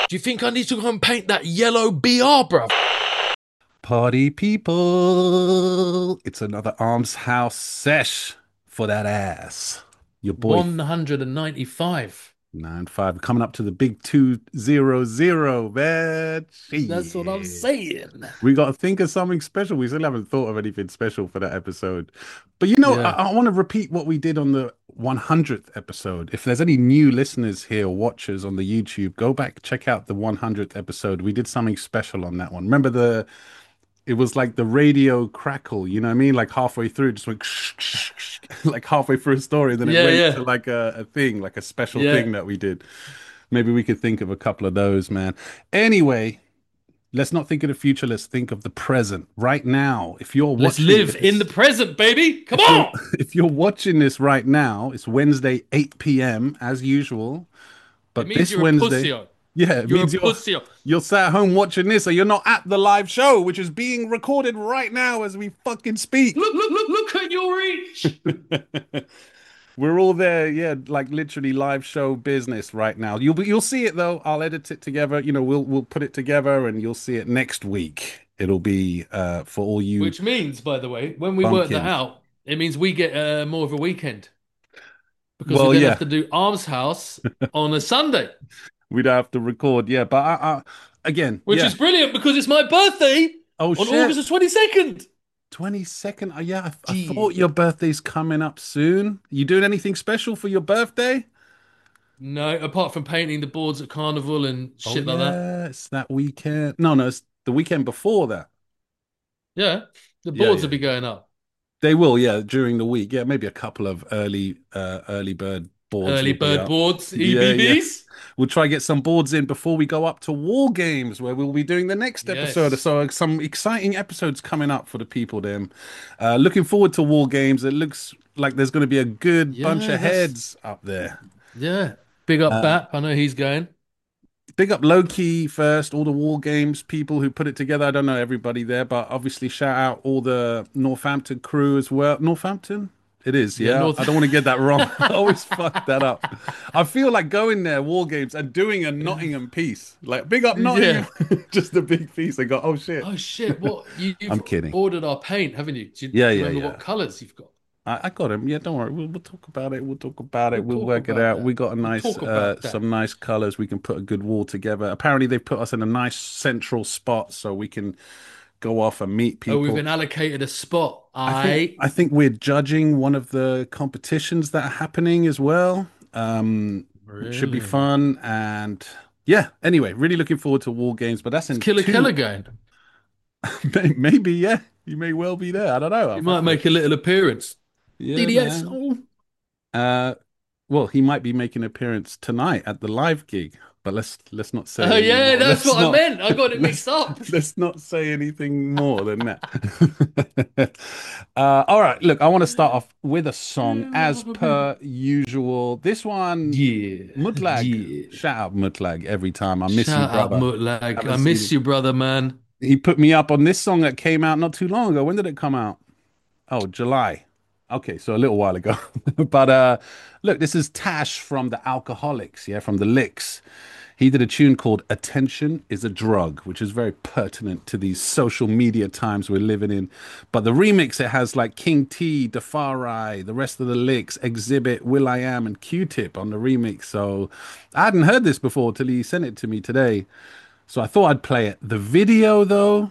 Do you think I need to go and paint that yellow BR, bruv? Party people, it's another Arms House sesh for that ass. Your boy 195. 95 coming up to the big 200, man. That's what I'm Shit. saying. We got to think of something special. We still haven't thought of anything special for that episode. But I, Yeah. I want to repeat what we did on the 100th episode. If there's any new listeners here, watchers on the YouTube, go back, check out the 100th episode. We did something special on that one. Remember it was like the radio crackle, you know what I mean? Like halfway through, it just went like halfway through a story, then it Yeah, went yeah. to like a thing, like a special Yeah. thing that we did. Maybe we could think of a couple of those, man. Anyway, let's not think of the future. Let's think of the present right now. If you're Let's watching live in the this, present, baby. Come if you're on. if you're watching this right now, it's Wednesday, 8 p.m. as usual. It But means this you're a Wednesday, pussy. yeah, it You're a means pussy. you're sat at home watching this, so you're not at the live show, which is being recorded right now as we fucking speak. Look at your reach. We're all there, yeah, like literally live show business right now. You'll see it though. I'll edit it together. We'll put it together, and you'll see it next week. It'll be for all you Which means, by the way, when we work that bumpkins. out, it means we get more of a weekend because we Well, then have yeah, to do Arms House on a Sunday, we'd have to record, yeah, but again, which yeah. is brilliant because it's my birthday Oh on shit, August the 22nd. 22nd. Oh, yeah, I thought Yeah. your birthday's coming up soon. You doing anything special for your birthday? No, apart from painting the boards at Carnival and Oh shit like that. yeah, it's that weekend. No, no, it's the weekend before that. Yeah, the Yeah, boards yeah. will be going up. They will, yeah, during the week. Yeah, maybe a couple of early bird boards Early will be bird up. boards, Yeah, yeah. EBBs. We'll try get some boards in before we go up to War Games, where we'll be doing the next episode. Yes. So some exciting episodes coming up for the people then. Looking forward to War Games. It looks like there's going to be a good bunch Yeah, of that's heads up there. yeah. Big up Uh, Bap. I know he's going. Big up Loki first, all the War Games people who put it together. I don't know everybody there, but obviously shout out all the Northampton crew as well. Northampton? It is, Yeah, yeah. North. I don't want to get that wrong. I always fuck that up. I feel like going there, War Games, and doing a Nottingham piece. Like, big up Yeah. Nottingham. Just a big piece. They go, oh shit. Oh shit! What you've I'm kidding. ordered our paint, haven't you? Yeah, Do you yeah, remember yeah. what colours you've got? I got him. Yeah, don't worry. We'll talk about it. We'll talk about it. We'll We'll talk work it about out. We that. got a We'll nice, talk about that. some nice colors. We can put a good wall together. Apparently, they put us in a nice central spot so we can go off and meet Oh, we've people. been allocated a spot. I think I I think we're judging one of the competitions that are happening as well, which should be really. fun. And yeah, anyway, really looking forward to War Games. But that's Is in Killer two. Keller going? Maybe, yeah, you may well be there. I don't know. He I'll might have to. make a little appearance. Yeah, DDS. man. Oh, Uh, well, he might be making an appearance tonight at the live gig, but let's not say oh any yeah, more. that's Let's what I not meant. I got it mixed let's up. let's not say anything more than that. All right, look, I want to start off with a song as per usual. This one, Yeah, Mutlag. yeah. Shout out Mutlag every time. I miss you, Shout out brother. Mutlag. I Haven't seen miss you. you, brother, man. He put me up on this song that came out not too long ago. When did it come out? Oh, July. Okay, so a little while ago. But look, this is Tash from the Alcoholics, yeah, from the Licks. He did a tune called Attention is a Drug, which is very pertinent to these social media times we're living in. But the remix, it has like King T, Defari, the rest of the Licks, Exhibit, Will I Am, and Q-Tip on the remix. So I hadn't heard this before till he sent it to me today. So I thought I'd play it. The video, though,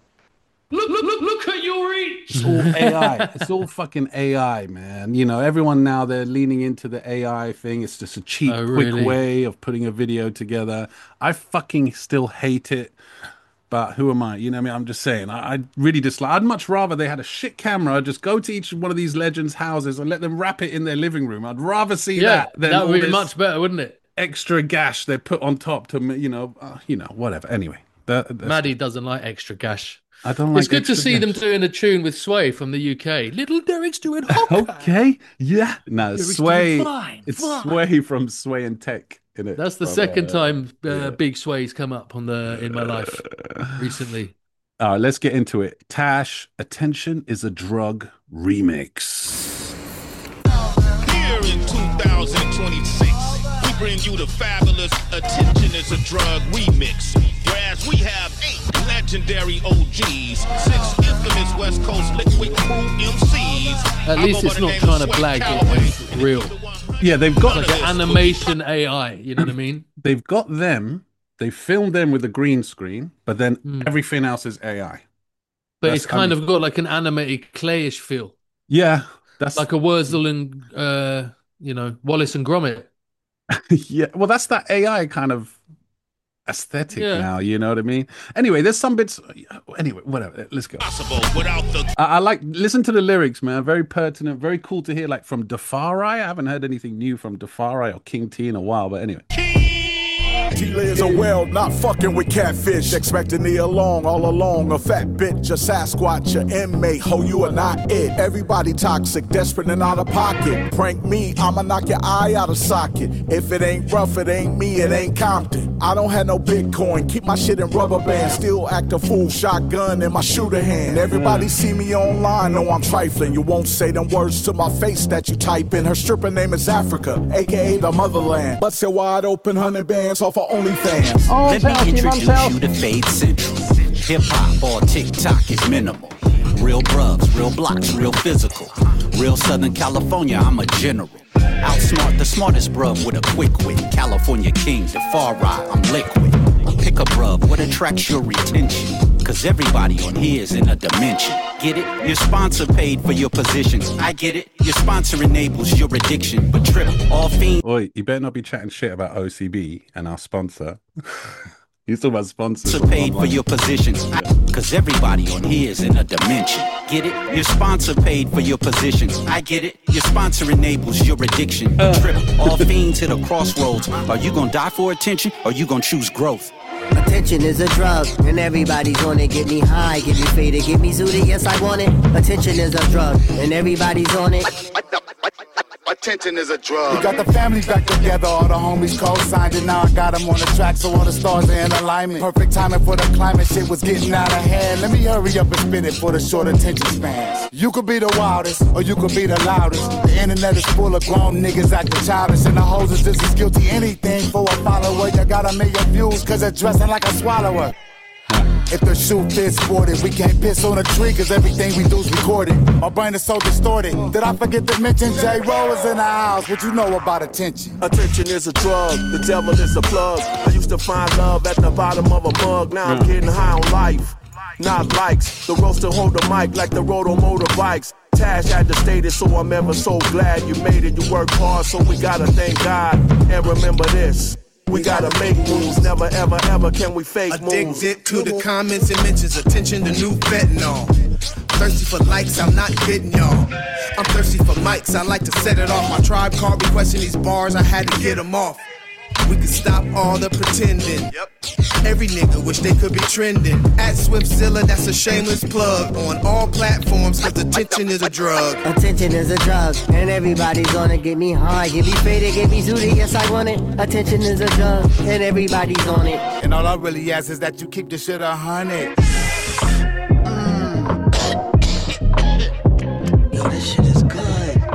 Look at your it's reach. all AI. It's all fucking AI, man. Everyone now they're leaning into the AI thing. It's just a cheap, Oh, quick really? way of putting a video together. I fucking still hate it, but who am I? You know what I mean? I'm just saying. I really dislike. I'd much rather they had a shit camera, just go to each one of these legends' houses and let them wrap it in their living room. I'd rather see Yeah, that than that all would be this much better, wouldn't it? extra gash they put on top to, whatever. Anyway, that's Maddie doesn't like extra gash. I don't It's like good to extra see them gash. doing a tune with Sway from the UK. Little Derek's doing Hawkeye. Okay, yeah. No, Derek's doing Sway. fine, It's fine. Sway from Sway and Tech in it. That's the From second time yeah. Big Sway's come up on the in my life recently. All right, let's get into it. Tash, Attention is a Drug remix. Here in 2026, we bring you the fabulous Attention is a Drug remix. Whereas we have 8 legendary OGs, 6 infamous West Coast liquid crew MCs. At least it's not trying to blag it. It's real. Yeah, they've got Like an animation AI. You know what I mean? they've got them. They filmed them with a green screen, but then everything else is AI. But it's kind of got like an animated clayish feel. Yeah, that's Like a Wurzel and Wallace and Gromit. yeah. Well, that's that AI kind of aesthetic now. You know what I mean? Anyway, there's some bits. Anyway, whatever. Let's go. I like listen to the lyrics, man. Very pertinent. Very cool to hear. Like from Defari. I haven't heard anything new from Defari or King T in a while. But anyway. Tila is a whale, not fucking with catfish. Expecting me along, all along. A fat bitch, a Sasquatch, a inmate. Ho, you are not it. Everybody toxic, desperate and out of pocket. Prank me, I'ma knock your eye out of socket. If it ain't rough, it ain't me, it ain't Compton. I don't have no Bitcoin, keep my shit in rubber bands. Still act a fool, shotgun in my shooter hand. Everybody see me online, know I'm trifling. You won't say them words to my face that you type in. Her stripper name is Africa, aka the motherland. Butts are wide open, 100 bands off of OnlyFans. Let me introduce you to Fade Central. Hip-hop or TikTok is minimal. Real brubs, real blocks, real physical. Real Southern California, I'm a general. Outsmart the smartest brub with a quick wit. California king, the far right, I'm liquid. Pick a brub, what attracts your retention? Cause everybody on here is in a dimension. Get it? Your sponsor paid for your position. I get it. Your sponsor enables your addiction. But trip, all fiends. Oi, you better not be chatting shit about OCB and our sponsor. He's talking about sponsors. Sponsor paid for your position. Cause everybody on here is in a dimension. Get it? Your sponsor paid for your position. I get it. Your sponsor enables your addiction. Trip, all fiends hit a crossroads. Are you gonna die for attention or you gonna choose growth? Attention is a drug, and everybody's on it. Get me high, get me faded, get me zooted, yes I want it. Attention is a drug, and everybody's on it. Attention is a drug. We got the family back together, all the homies co-signed it. Now I got them on the track, so all the stars are in alignment. Perfect timing for the climate, shit was getting out of hand. Let me hurry up and spin it for the short attention spans. You could be the wildest, or you could be the loudest. The internet is full of grown niggas acting childish, and the hoes is just as guilty anything for a follower. You got a million views, cause they're dressing like a swallower. If the shoe fits sported, we can't piss on a tree cause everything we do's recorded. My brain is so distorted. Did I forget to mention J. Roll is in the house? What you know about attention? Attention is a drug, the devil is a plug. I used to find love at the bottom of a mug. Now I'm getting high on life, not likes. The roaster hold the mic like the roto motorbikes. Tash had to state it, so I'm ever so glad you made it. You worked hard, so we gotta thank God. And remember this. We gotta make moves, never ever ever can we fake moves. Addicted to the comments and mentions, attention to new fentanyl. Thirsty for likes, I'm not kidding y'all. I'm thirsty for mics, I like to set it off. My tribe card requesting these bars, I had to get them off. We could stop all the pretending. Yep. Every nigga wish they could be trending. At Swiftzilla, that's a shameless plug. On all platforms, cause attention is a drug. Attention is a drug, and everybody's on it. Get me high, get me faded, get me zooted, yes I want it. Attention is a drug, and everybody's on it. And all I really ask is that you keep the shit 100. Yo, this shit is good.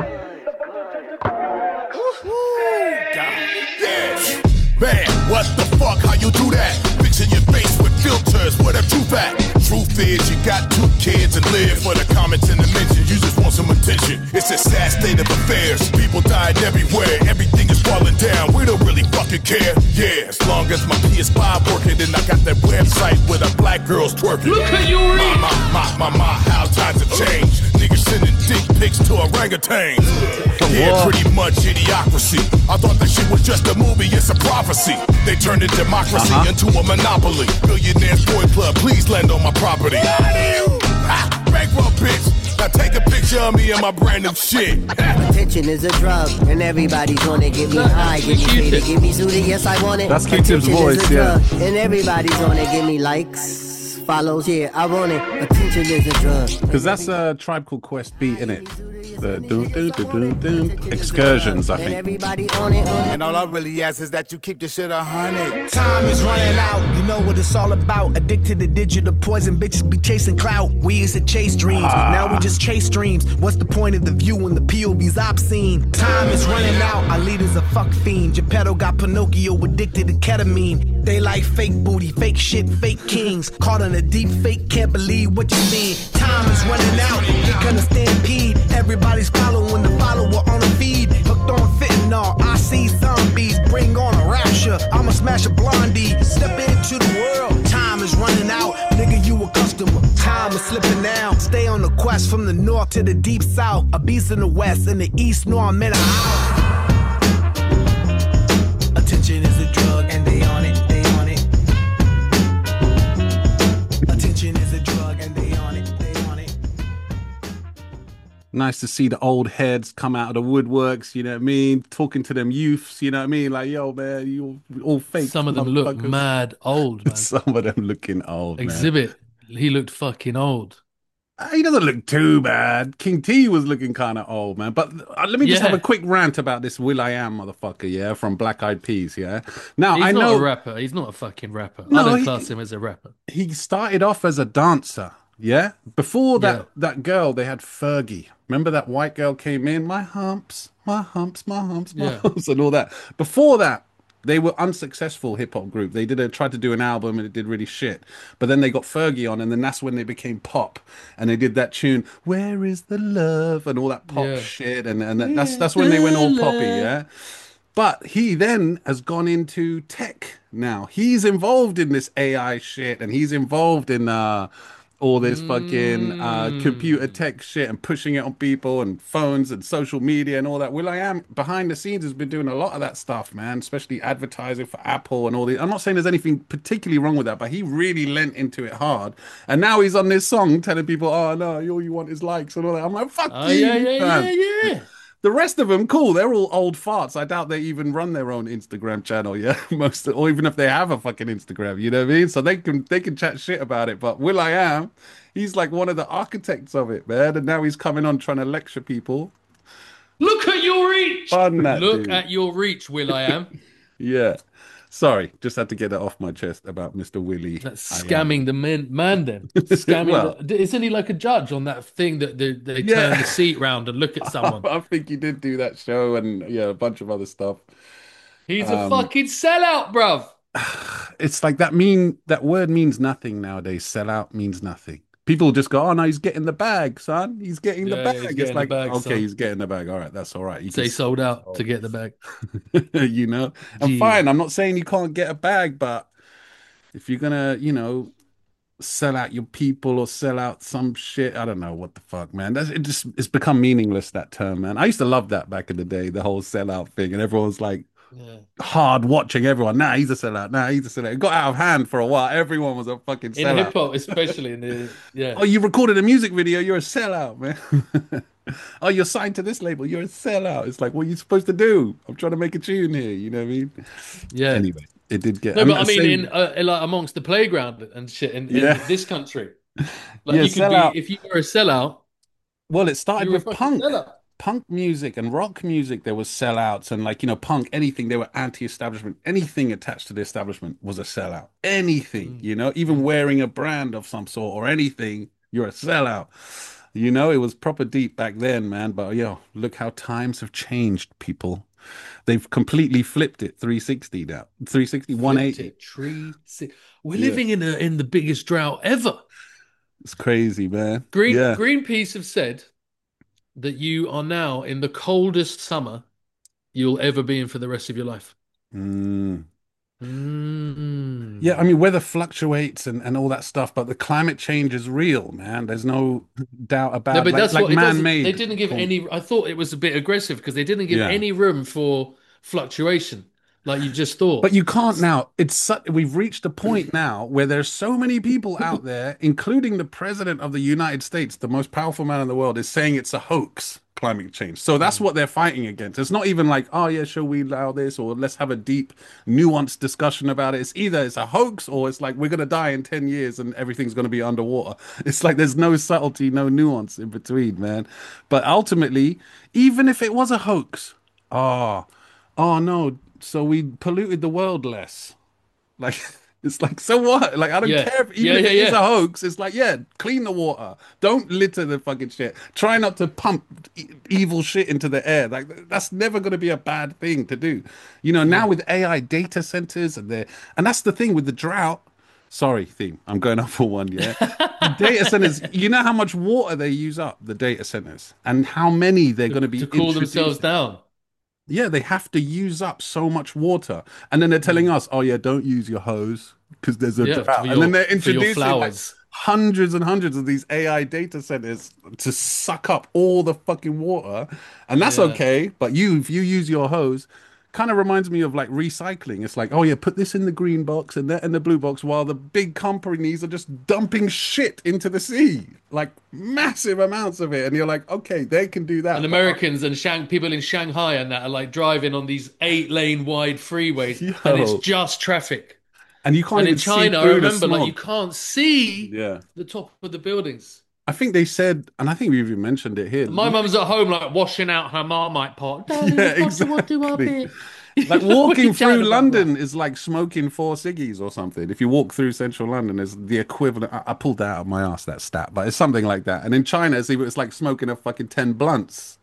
Man, what the fuck, how you do that? Fixing your face with filters, what a truth at? Truth is, you got 2 kids and live for the comments and the mentions. You just want some attention. It's a sad state of affairs. People dying everywhere. Everything is falling down. We don't really fucking care. Yeah, as long as my PS5 working, then I got that website with a black girls twerking. Look at you, Reed. My, how times have changed. Niggas sending dick pics to orangutans. Yeah, pretty much idiocracy. I thought that shit was just a movie, it's a prophecy. They turned a democracy into a monopoly. Billionaire's boy club, please land on my property. Bankroll bitch, now take a picture of me and my brand new shit. Attention is a drug, and everybody's on it. Get me high, get me faded, get me zooted, yes I want it. That's Q-Tip's Attention voice, is a yeah. drug, and everybody's on it. Give me likes, follows, yeah, I want it. Attention is a drug. Because that's a Tribe Called Quest beat, innit? Excursions, I And think. everybody on it. And all I really ask is that you keep the shit 100. Time is running out, you know what it's all about. Addicted to digital poison, bitches be chasing clout. We used to chase dreams, now we just chase dreams. What's the point of the view when the POV's obscene? Time is running out, our leader's a fuck fiend. Geppetto got Pinocchio addicted to ketamine. They like fake booty, fake shit, fake kings. Caught on a deep fake, can't believe what you seen. Time is running out, they gonna stampede. Everybody's following the follower on the feed. Hooked on fentanyl, I see zombies. Bring on a rapture, I'ma smash a blondie. Step into the world, time is running out. Nigga, you a customer, time is slipping now. Stay on the quest from the north to the deep south. A beast in the west, in the east, no, I'm in a house. Attention is a drug, and they on it, they on it. Attention is a drug, and they on it, they on it. Nice to see the old heads come out of the woodworks, you know what I mean? Talking to them youths, you know what I mean? Like, yo, man, you all fake. Some of them look motherfuckers. mad old, man. Some of them looking old, man. Exhibit, he looked fucking old. He doesn't look too bad. King T was looking kind of old, man. But let me just Yeah. have a quick rant about this will.i.am motherfucker, yeah, from Black Eyed Peas, yeah. Now, He's I not know a rapper. He's not a fucking rapper. No, I don't he- class him as a rapper. he started off as a dancer, yeah. Before that, Yeah. that girl, they had Fergie. Remember that white girl came in, my humps, my humps, my humps, my Yeah. humps, and all that. Before that, they were unsuccessful hip hop group. They tried to do an album and it did really shit. But then they got Fergie on, and then that's when they became pop. And they did that tune, "Where is the love?" and all that pop Yeah. shit. And that's when they went all poppy, yeah. But he then has gone into tech now. He's involved in this AI shit, and he's involved in all this fucking computer tech shit and pushing it on people and phones and social media and all that. will.i.am behind the scenes has been doing a lot of that stuff, man, especially advertising for Apple and all the. I'm not saying there's anything particularly wrong with that, but he really lent into it hard. And now he's on this song telling people, "Oh no, all you want is likes and all that." I'm like, fuck Oh, you, yeah, yeah, man. yeah, yeah. The rest of them, cool. They're all old farts. I doubt they even run their own Instagram channel, yeah. Or even if they have a fucking Instagram, you know what I mean? So they can chat shit about it. But will.i.am, he's like one of the architects of it, man. And now he's coming on trying to lecture people. Look at your reach. Fun that Look dude. at your reach, will.i.am. Yeah. Sorry, just had to get that off my chest about Mr. Willie. That's I am. scamming the man then. Scamming. Well- Isn't he like a judge on that thing that they Yeah. turn the seat round and look at someone? I think he did do that show and yeah, a bunch of other stuff. He's a fucking sellout, bruv. It's like that word means nothing nowadays. Sellout means nothing. People just go, "Oh no, he's getting the bag, son. He's getting the Yeah, bag." he's It's getting the like, bag, okay, son. he's getting the bag. All right, that's all right. You They can sold out to get the bag. you know. And Gee. fine, I'm not saying you can't get a bag, but if you're gonna, sell out your people or sell out some shit, I don't know what the fuck, man. It's become meaningless, that term, man. I used to love that back in the day, the whole sellout thing, and everyone's like Yeah. hard watching everyone. Nah, he's a sellout. Nah, he's a sellout. It got out of hand for a while. Everyone was a fucking In sellout. hip hop, especially in the Oh, you recorded a music video, you're a sellout, man. Oh, you're signed to this label, you're a sellout. It's like, what are you supposed to do? I'm trying to make a tune here, you know what I mean? yeah. Anyway, it did get. No, but I the mean, same- in like amongst the playground and shit in Yeah. this country, like Yeah, you could sellout. be if you were a sellout, well, it started you were a with fucking punk. sellout. Punk music and rock music, there was sellouts and punk, anything, they were anti-establishment. Anything attached to the establishment was a sellout. Anything, even wearing a brand of some sort or anything, you're a sellout. It was proper deep back then, man. But look how times have changed, people. They've completely flipped it 360 now. 360, 180. We're living in the biggest drought ever. It's crazy, man. Green Yeah. Greenpeace have said that you are now in the coldest summer you'll ever be in for the rest of your life. Mm. Mm. Yeah, I mean, weather fluctuates and all that stuff, but the climate change is real, man. There's no doubt about No, it. but that's what it doesn't. man-made. They didn't give Cool. any. I thought it was a bit aggressive because they didn't give Yeah. any room for fluctuation. like you just thought. But you can't now. We've reached a point now where there's so many people out there, including the president of the United States, the most powerful man in the world, is saying it's a hoax, climate change. So that's what they're fighting against. It's not even like, oh yeah, shall we allow this, or let's have a deep, nuanced discussion about it. It's either it's a hoax or it's like we're gonna die in 10 years and everything's gonna be underwater. It's like there's no subtlety, no nuance in between, man. But ultimately, even if it was a hoax, oh, oh no, so we polluted the world less. Like it's like so what? Like I don't Yeah. care if, Yeah, even if yeah, it is yeah. a hoax. It's like yeah, clean the water. Don't litter the fucking shit. Try not to pump evil shit into the air. Like that's never going to be a bad thing to do. You know now with AI data centers and that's the thing with the drought. Sorry, theme. I'm going off for one. Yeah, the data centers. You know how much water they use up the data centers and how many they're going to be To cool themselves introducing. down. Yeah, they have to use up so much water. And then they're telling us, oh, yeah, don't use your hose because there's a Yeah, drought. And then they're for your introducing like flowers. hundreds and hundreds of these AI data centers to suck up all the fucking water. And that's Yeah. okay. But if you use your hose, kind of reminds me of like recycling. It's like, oh, yeah, put this in the green box and that in the blue box while the big companies are just dumping shit into the sea, like massive amounts of it. And you're like, okay, they can do that. And but Americans and people in Shanghai and that are like driving on these 8-lane wide freeways, and it's Yo. just traffic. And you can't And in even see China, I through the remember, like you smoke. can't see Yeah. the top of the buildings. I think they said, and I think we even mentioned it here. And my mum's at home, like washing out her Marmite pot. Darling, Yeah, we've got to do our exactly. bit. Like What are walking you through chatting about, London bruv? is like smoking 4 ciggies or something. If you walk through central London, it's the equivalent. I pulled that out of my ass, that stat, but it's something like that. And in China, it's like smoking a fucking 10 blunts.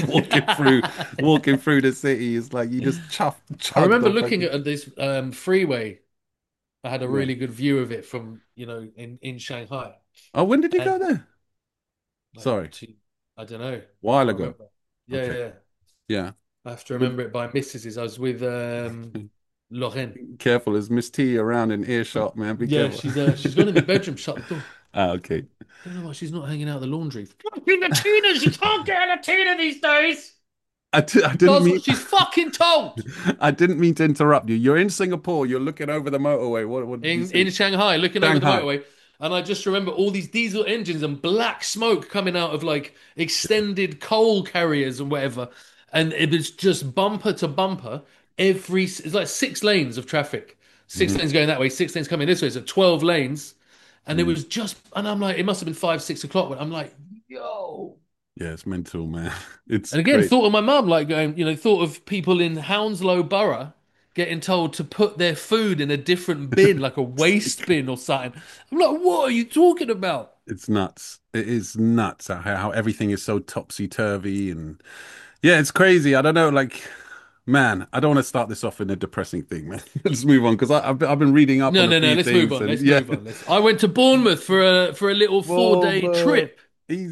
walking through the city is like you just I chug remember the looking fucking. at this freeway. I had a Yeah. really good view of it from, in Shanghai. Oh, when did you And go there? like, Sorry, I don't know. while Can't ago. remember. Yeah, Okay, yeah. yeah. I have to remember it by missuses. I was with Lorraine. Careful, there's Miss T around in earshot, man. Be Yeah, careful. she's gone in the bedroom, shut the door. Ah, okay. Don't know why she's not hanging out the laundry. Fucking Latinas, you can't get a Latina these days. I didn't Does mean what she's fucking told. I didn't mean to interrupt you. You're in Singapore. You're looking over the motorway. What did you say? In Shanghai, looking over the Shanghai. motorway, and I just remember all these diesel engines and black smoke coming out of like extended coal carriers and whatever, and it was just bumper to bumper. It's like 6 lanes of traffic, 6 lanes going that way, 6 lanes coming this way. So 12 lanes, and it was just, and I'm like, it must have been 5, 6 o'clock. But I'm like, yo. Yeah, it's mental, man. It's And again, great. thought of my mum, like going, thought of people in Hounslow Borough getting told to put their food in a different bin, like a waste bin or something. I'm like, what are you talking about? It's nuts. It is nuts how everything is so topsy-turvy and yeah, it's crazy. I don't know, like man, I don't want to start this off in a depressing thing, man. Let's move on because I've been reading up No, on a no, no. few Let's move things on. and Let's yeah. move on. I went to Bournemouth for a little 4 day Whoa, trip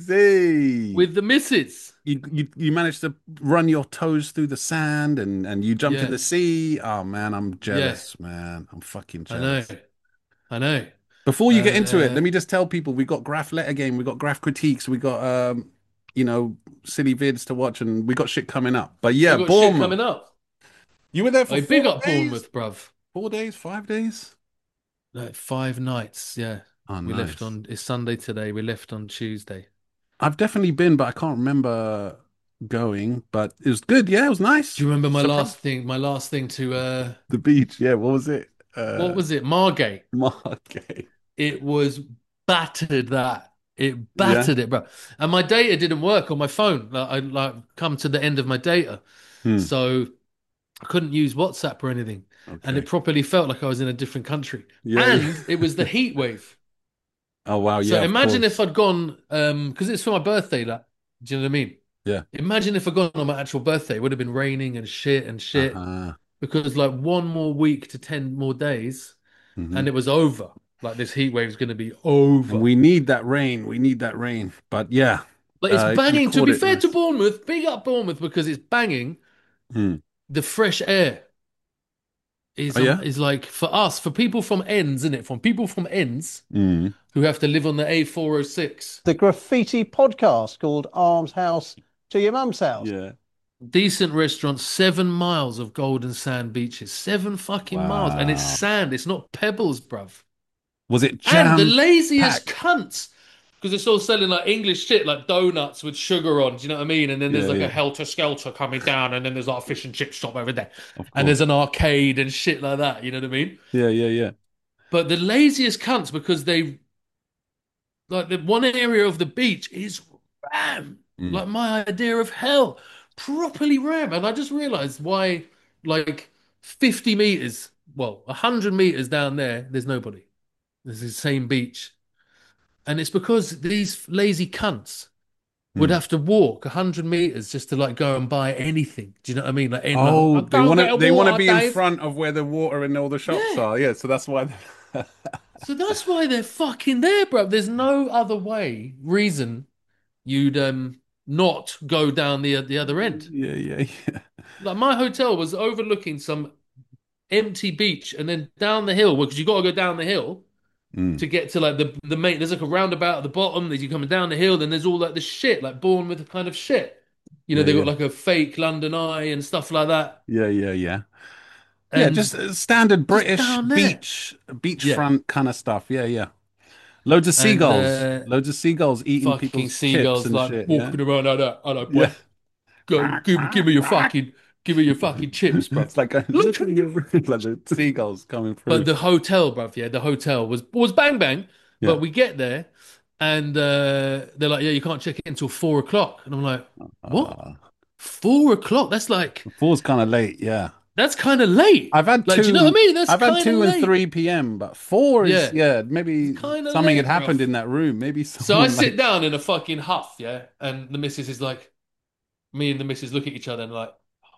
easy. with the missus. You managed to run your toes through the sand and you jumped in Yeah, the sea. Oh man, I'm yeah. jealous, man. I'm fucking I know, jealous. I know. Before you get into it, Uh, let me just tell people we got graph letter game, we got graph critiques, we got you know, silly vids to watch, and we got shit coming up. But we yeah, got shit Bournemouth. coming up. You were there for Hey, big 4 up days? Bournemouth, bruv. 4 days, 5 days? Like 5 nights. Yeah, Oh, we left nice. on. It's Sunday today. We left on Tuesday. I've definitely been, but I can't remember going. But it was good. Yeah, it was Do nice. you remember my Surprise. last thing? My last thing to The beach. Yeah, what was it? what was it? Margate. Margate. It was battered that. It Yeah. battered it, bro. And my data didn't work on my phone. Like, I like come to the end of my data, Hmm. so I couldn't use WhatsApp or anything. And Okay. it properly felt like I was in a different country. Yeah, And yeah. it was the heat wave. Oh wow, So yeah, of imagine if course. I'd gone, because it's for my birthday. Like, do you know what I mean? Yeah. Imagine if I'd gone on my actual birthday. It would have been raining and shit. Uh-huh. Because like one more week to 10 more days, Hmm. and it was over. Like this heat wave is going to be And over. we need that rain. We need that rain. But yeah, But it's you banging. To caught be it fair to nice. Bournemouth, big up Bournemouth because it's banging. Hmm. The fresh air Oh yeah. is like for us, for people from ends, isn't it? From people from ends Mm. who have to live on the A406. The graffiti podcast called Arms House to Your Mum's House. Yeah. decent restaurants, 7 miles of golden sand beaches, 7 fucking miles, and it's Wow. sand. It's not pebbles, bruv. Was it And the jam laziest packed? cunts, because they're still selling like English shit, like donuts with sugar on. Do you know what I mean? And then Yeah, there's like a yeah. helter skelter coming down, and then there's like a fish and chip shop over there, Of and there's course. an arcade and shit like that. You know what I mean? Yeah, yeah, yeah. But the laziest cunts, because they like the one area of the beach is ram, Mm. like my idea of hell, properly ram. And I just realized why, like 50 meters, well, 100 meters down there, there's nobody. There's the same beach. And it's because these lazy cunts would Mm. have to walk 100 meters just to like go and buy anything. Do you know what I mean? Like, Oh, I'll go and get a they want to water, be in Dave. front of where the water and all the shops Yeah. are. Yeah, so that's why. So that's why they're fucking there, bro. There's no other reason you'd not go down the other end. Yeah, yeah, yeah. Like my hotel was overlooking some empty beach, and then down the hill, because you got to go down the hill Mm. to get to like the main. There's like a roundabout at the bottom. As you coming down the hill, then there's all like the shit, like Bournemouth kind of shit. You know, Yeah, they got yeah, like a fake London Eye and stuff like that, yeah, yeah, yeah. Yeah, and just standard just British down there. Yeah, beachfront kind of stuff. Yeah, yeah. Loads of and seagulls. Loads of seagulls eating fucking people's chips seagulls and like shit. Yeah. walking around like that. I know, boy. Yeah. Go, give me your fucking chips, bro. It's like Look. like the seagulls coming But through. the hotel, bruv, yeah, the hotel was bang bang. Yeah. But we get there, and they're like, "Yeah, you can't check in until 4 o'clock." And I'm like, "What? Uh, 4 o'clock? That's like four's kind of late. Yeah. that's kind of late. I've had Like, do you know what I mean? That's I've had kind of 2 and late. 3 p.m., but four is, Yeah, yeah, maybe kind of something had late, happened bruv. in that room. Maybe So I someone sit like, down in a fucking huff, yeah, and the missus is like, me and the missus look at each other and like,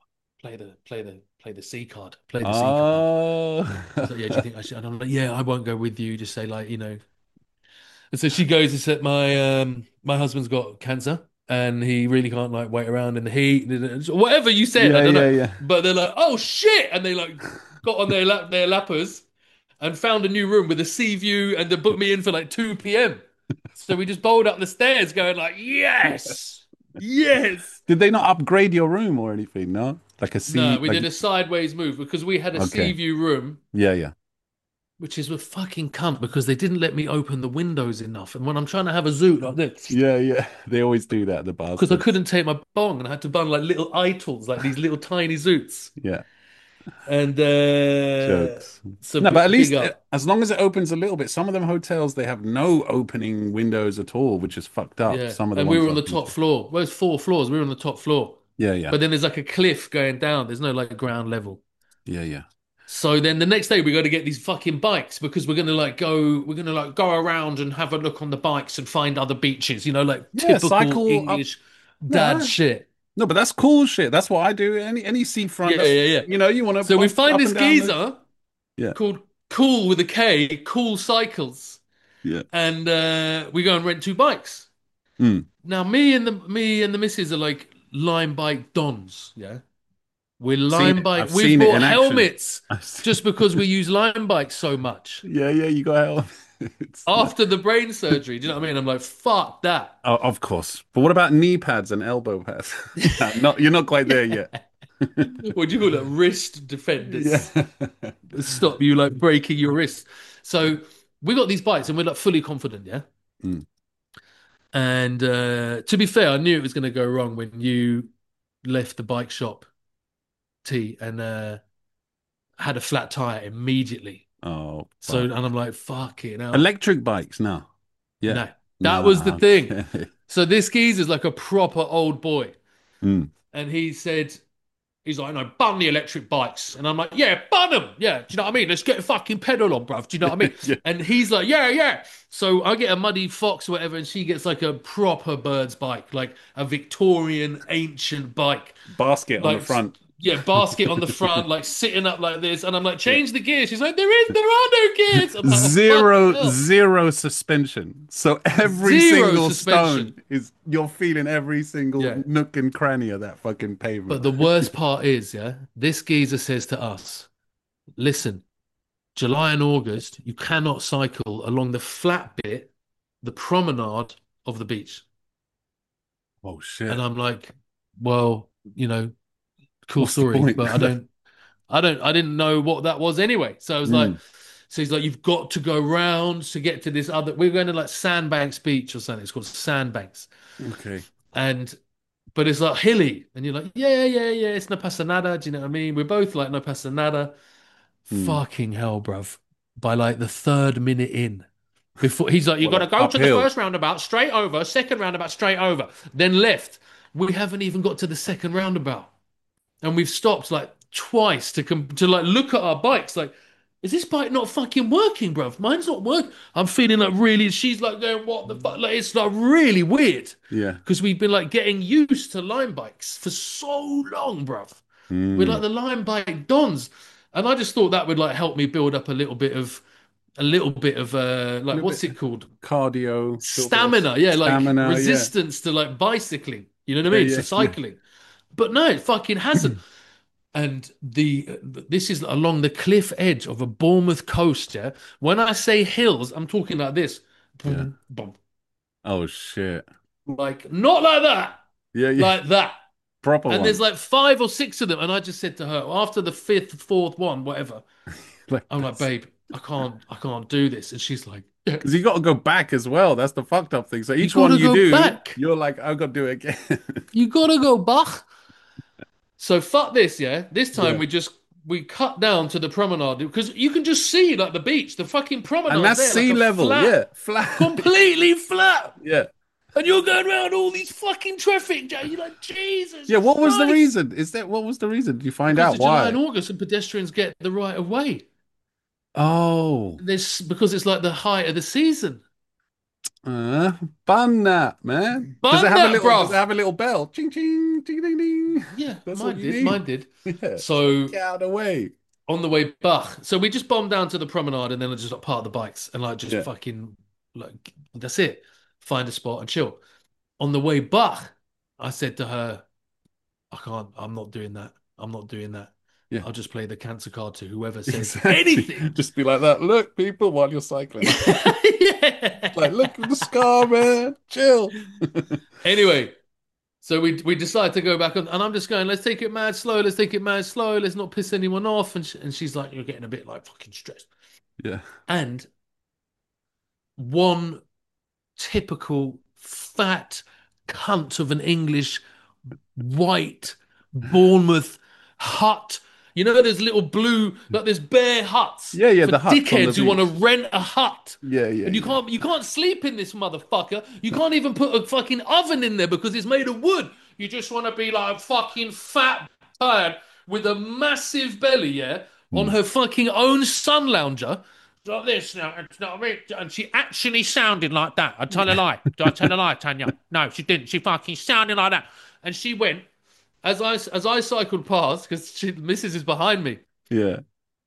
play the C card, play the C card. oh, She's like, "Yeah, do you think I should?" And I'm like, "Yeah, I won't go with you. Just say like, you know." And so she goes and said, my husband's got cancer and he really can't like wait around in the heat, whatever you said, I yeah, don't yeah, know. yeah. But they're like, "Oh shit!" And they like got on their lappers and found a new room with a sea view, and they booked me in for like 2 p.m. So we just bowled up the stairs, going like, "Yes, yes." Did they not upgrade your room or anything? No, like a No, C, we like did a sideways move because we had a sea okay, view room, yeah, yeah, which is a fucking cunt because they didn't let me open the windows enough. And when I'm trying to have a zoot like this, yeah, yeah. They always do that, the because I bastards. couldn't take my bong and I had to bung like little idols, like these little tiny zoots. Yeah, And jokes. so No, but at big least up. as long as it opens a little bit. Some of them hotels they have no opening windows at all, which is fucked up. Yeah. Some of the And we ones were on I've the been top to. floor. Well, it's 4 floors. We were on the top floor. Yeah, yeah, But then there's like a cliff going down. There's no like ground level. yeah, yeah. So then the next day we got to get these fucking bikes because we're gonna like go around and have a look on the bikes and find other beaches, you know, like Yeah, typical cycle up. English dad Yeah. shit. No, but that's cool shit. That's what I do. Any seafront. Yeah, That's yeah, yeah. you want to So we pop find up this and down the. geezer Yeah, called Cool with a K, Cool Cycles, yeah. and we go and rent two bikes. Mm. Now me and the missus are like Lime bike dons, yeah. We're Seen Lime it. bike. I've We've seen it bought in action. helmets just because we use Lime bikes so much. Yeah, yeah. You got help. It's nice. After the brain surgery, do you know what I mean? I'm like, fuck that. Oh, of course. But what about knee pads and elbow pads? No, you're not quite there yet. What do you call it? Wrist Yeah. defenders. Stop you like breaking your wrist. So we got these bikes and we're like fully confident, yeah. Mm. And to be fair, I knew it was going to go wrong when you left the bike shop, T, and had a flat tire immediately. Oh, So, fuck. and I'm like, fuck it now. Electric bikes now. Yeah. No, that was the Nah, thing. okay. So this geezer's like a proper old boy. Mm. And he's like, no, bun the electric bikes. And I'm like, yeah, bun them. Yeah. Do you know what I mean? Let's get a fucking pedal on, bruv. Do you know what I mean? Yeah. And he's like, yeah, yeah. So I get a Muddy Fox or whatever, and she gets like a proper bird's bike, like a Victorian ancient bike. Basket on the Like, front. yeah, basket on the front, like sitting up like this. And I'm like, Yeah. change the gear. She's like, there are no gears. I'm like, oh, Zero, fucking hell. zero suspension. So every Zero single suspension. stone is you're feeling every single Yeah. nook and cranny of that fucking But pavement. the worst part is, yeah, this geezer says to us, listen, July and August, you cannot cycle along the flat bit, the promenade of the beach. Oh shit. And I'm like, well, you know, cool What's the story, point? but I didn't know what that was anyway. So I was like, Mm, so he's like, you've got to go round to get to this other. We're going to like Sandbanks Beach or something. It's called Sandbanks, okay. and but it's like hilly, and you're like, yeah, yeah, yeah. It's no pasa nada. Do you know what I mean? We're both like no pasa nada. Mm. Fucking hell, bruv. By like the third minute in, before he's like, you Well, got to like go to the uphill. first roundabout straight over, second roundabout straight over, then left. We haven't even got to the second roundabout, and we've stopped like twice to like look at our bikes. Like, is this bike not fucking working, bruv? Mine's not working. I'm feeling like really. She's like going, what the fuck? Like, it's like really weird Yeah. because we've been like getting used to Lime bikes for so long, bruv. We're like Mm. the Lime bike dons, and I just thought that would like help me build up a little bit of A like little what's bit it called? cardio, little bit of Stamina, yeah, like stamina. Yeah. resistance to like bicycling. You know what I Yeah. mean? To Yeah. Yeah. cycling. But no, it fucking hasn't. And this is along the cliff edge of a Bournemouth coast. Yeah, when I say hills, I'm talking like this, Yeah. boom, boom, Oh shit. like not like that, Yeah. Yeah. like that. Proper And there's one. like 5 or 6 of them, and I just said to her after the fifth, fourth one, whatever, Like I'm like, that's babe, I can't do this, and she's like, yeah, because you got to go back as well. That's the fucked up thing. So you each one gotta you go do, back, you're like, I've got to do it again. you gotta go back. So fuck this, yeah. This time Yeah. we cut down to the promenade because you can just see like the beach, the fucking And promenade's that's there, like sea a level. flat, Yeah. Flat. completely flat. Yeah. And you're going around all these fucking traffic jams. You're like, Jesus Yeah. What was the Christ. reason? What was the reason? Did you find Because out of July why? and August and pedestrians get the right of way. Oh. This because it's like the height of the season. Uh, Bun that, man. Does it Bun have a that, little, does it bruv. have a little bell? Ching ching, ching ding ding. Yeah, That's all mine you did. need. Mine did. Yeah. So Get out of the way. on the way back, so we just bombed down to the promenade and then I just like park the bikes and like just Yeah. fucking like that's it. Find a spot and chill. On the way back, I said to her, I can't, I'm not doing that. I'm not doing that. Yeah. I'll just play the cancer card to whoever says Exactly. anything. Just be like that. Look, people, while you're cycling. Yeah. Like, look at the scar, man. Chill. Anyway, so we decide to go back on, and I'm just going, let's take it mad slow. Let's take it mad slow. Let's not piss anyone off. And she's like, you're getting a bit like fucking stressed. Yeah. And one typical fat cunt of an English white Bournemouth hut. You know, there's little blue, like there's bare huts Yeah, yeah, for the huts on the dickheads who want to beach. rent a hut. Yeah, yeah. And you can't sleep in this motherfucker. You can't even put a fucking oven in there because it's made of wood. You just want to be like fucking fat, tired with a massive belly, yeah, on her fucking own sun lounger. Like this now, it's not me. And she actually sounded like that. I tell a lie. Do I tell a lie, Tanya? No, she didn't. She fucking sounded like that. And she went as I cycled past because the missus is behind me. Yeah.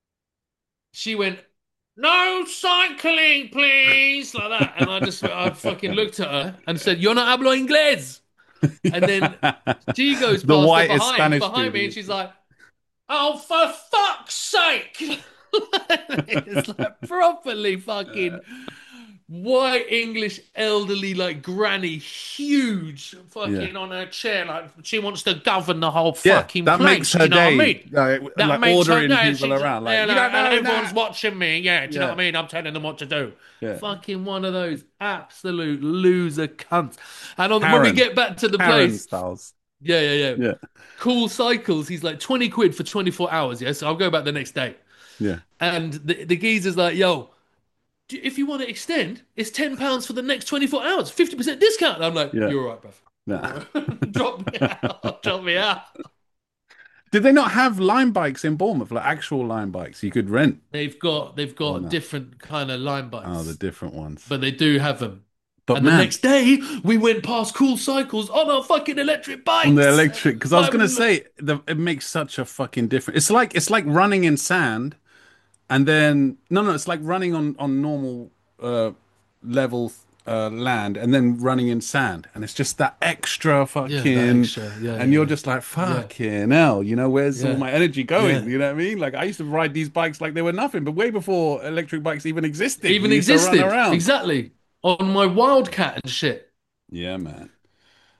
She went, "No cycling, please," like that. And I fucking looked at her and said, "Yo no hablo inglés." And then she goes The past her whitest Spanish behind me, dude. and she's like, "Oh, for fuck's sake!" It's like properly fucking white English elderly like granny, huge fucking on her chair, like she wants to govern the whole Yeah, fucking that place. makes Do her you know what I day. mean? That Like makes her ordering day. people She's- around. Like, yeah, you no, don't know and everyone's that. watching me. Yeah, do you know Yeah. what I mean? I'm telling them what to do. Yeah. Fucking one of those absolute loser cunts. And when we Karen. get back to the Karen place, styles. yeah. Yeah. Cool Cycles. He's like 20 quid for 24 hours. Yeah, so I'll go back the next day. Yeah. And the geezer's like, yo, if you want to extend, it's £10 for the next 24 hours, 50% discount. And I'm like, Yeah. you're all right, bruv. Nah. Drop me out. Drop me out. Did they not have line bikes in Bournemouth, like actual line bikes you could rent? They've got no. different kind of line bikes, Oh, the different ones. but they do have them. But And man, the next day, we went past Cool Cycles on our fucking electric bikes. on the electric, because I was gonna I'm- say it makes such a fucking difference. It's like running in sand, and then no, it's like running on normal level land, and then running in sand, and it's just that extra fucking. extra, yeah, and yeah, you're yeah. just like fucking hell, where's all Yeah. my energy going? Yeah. You know what I mean? Like I used to ride these bikes like they were nothing, but way before electric bikes even existed. even we used to run existed. around. Exactly. On my Wildcat and shit. Yeah, man.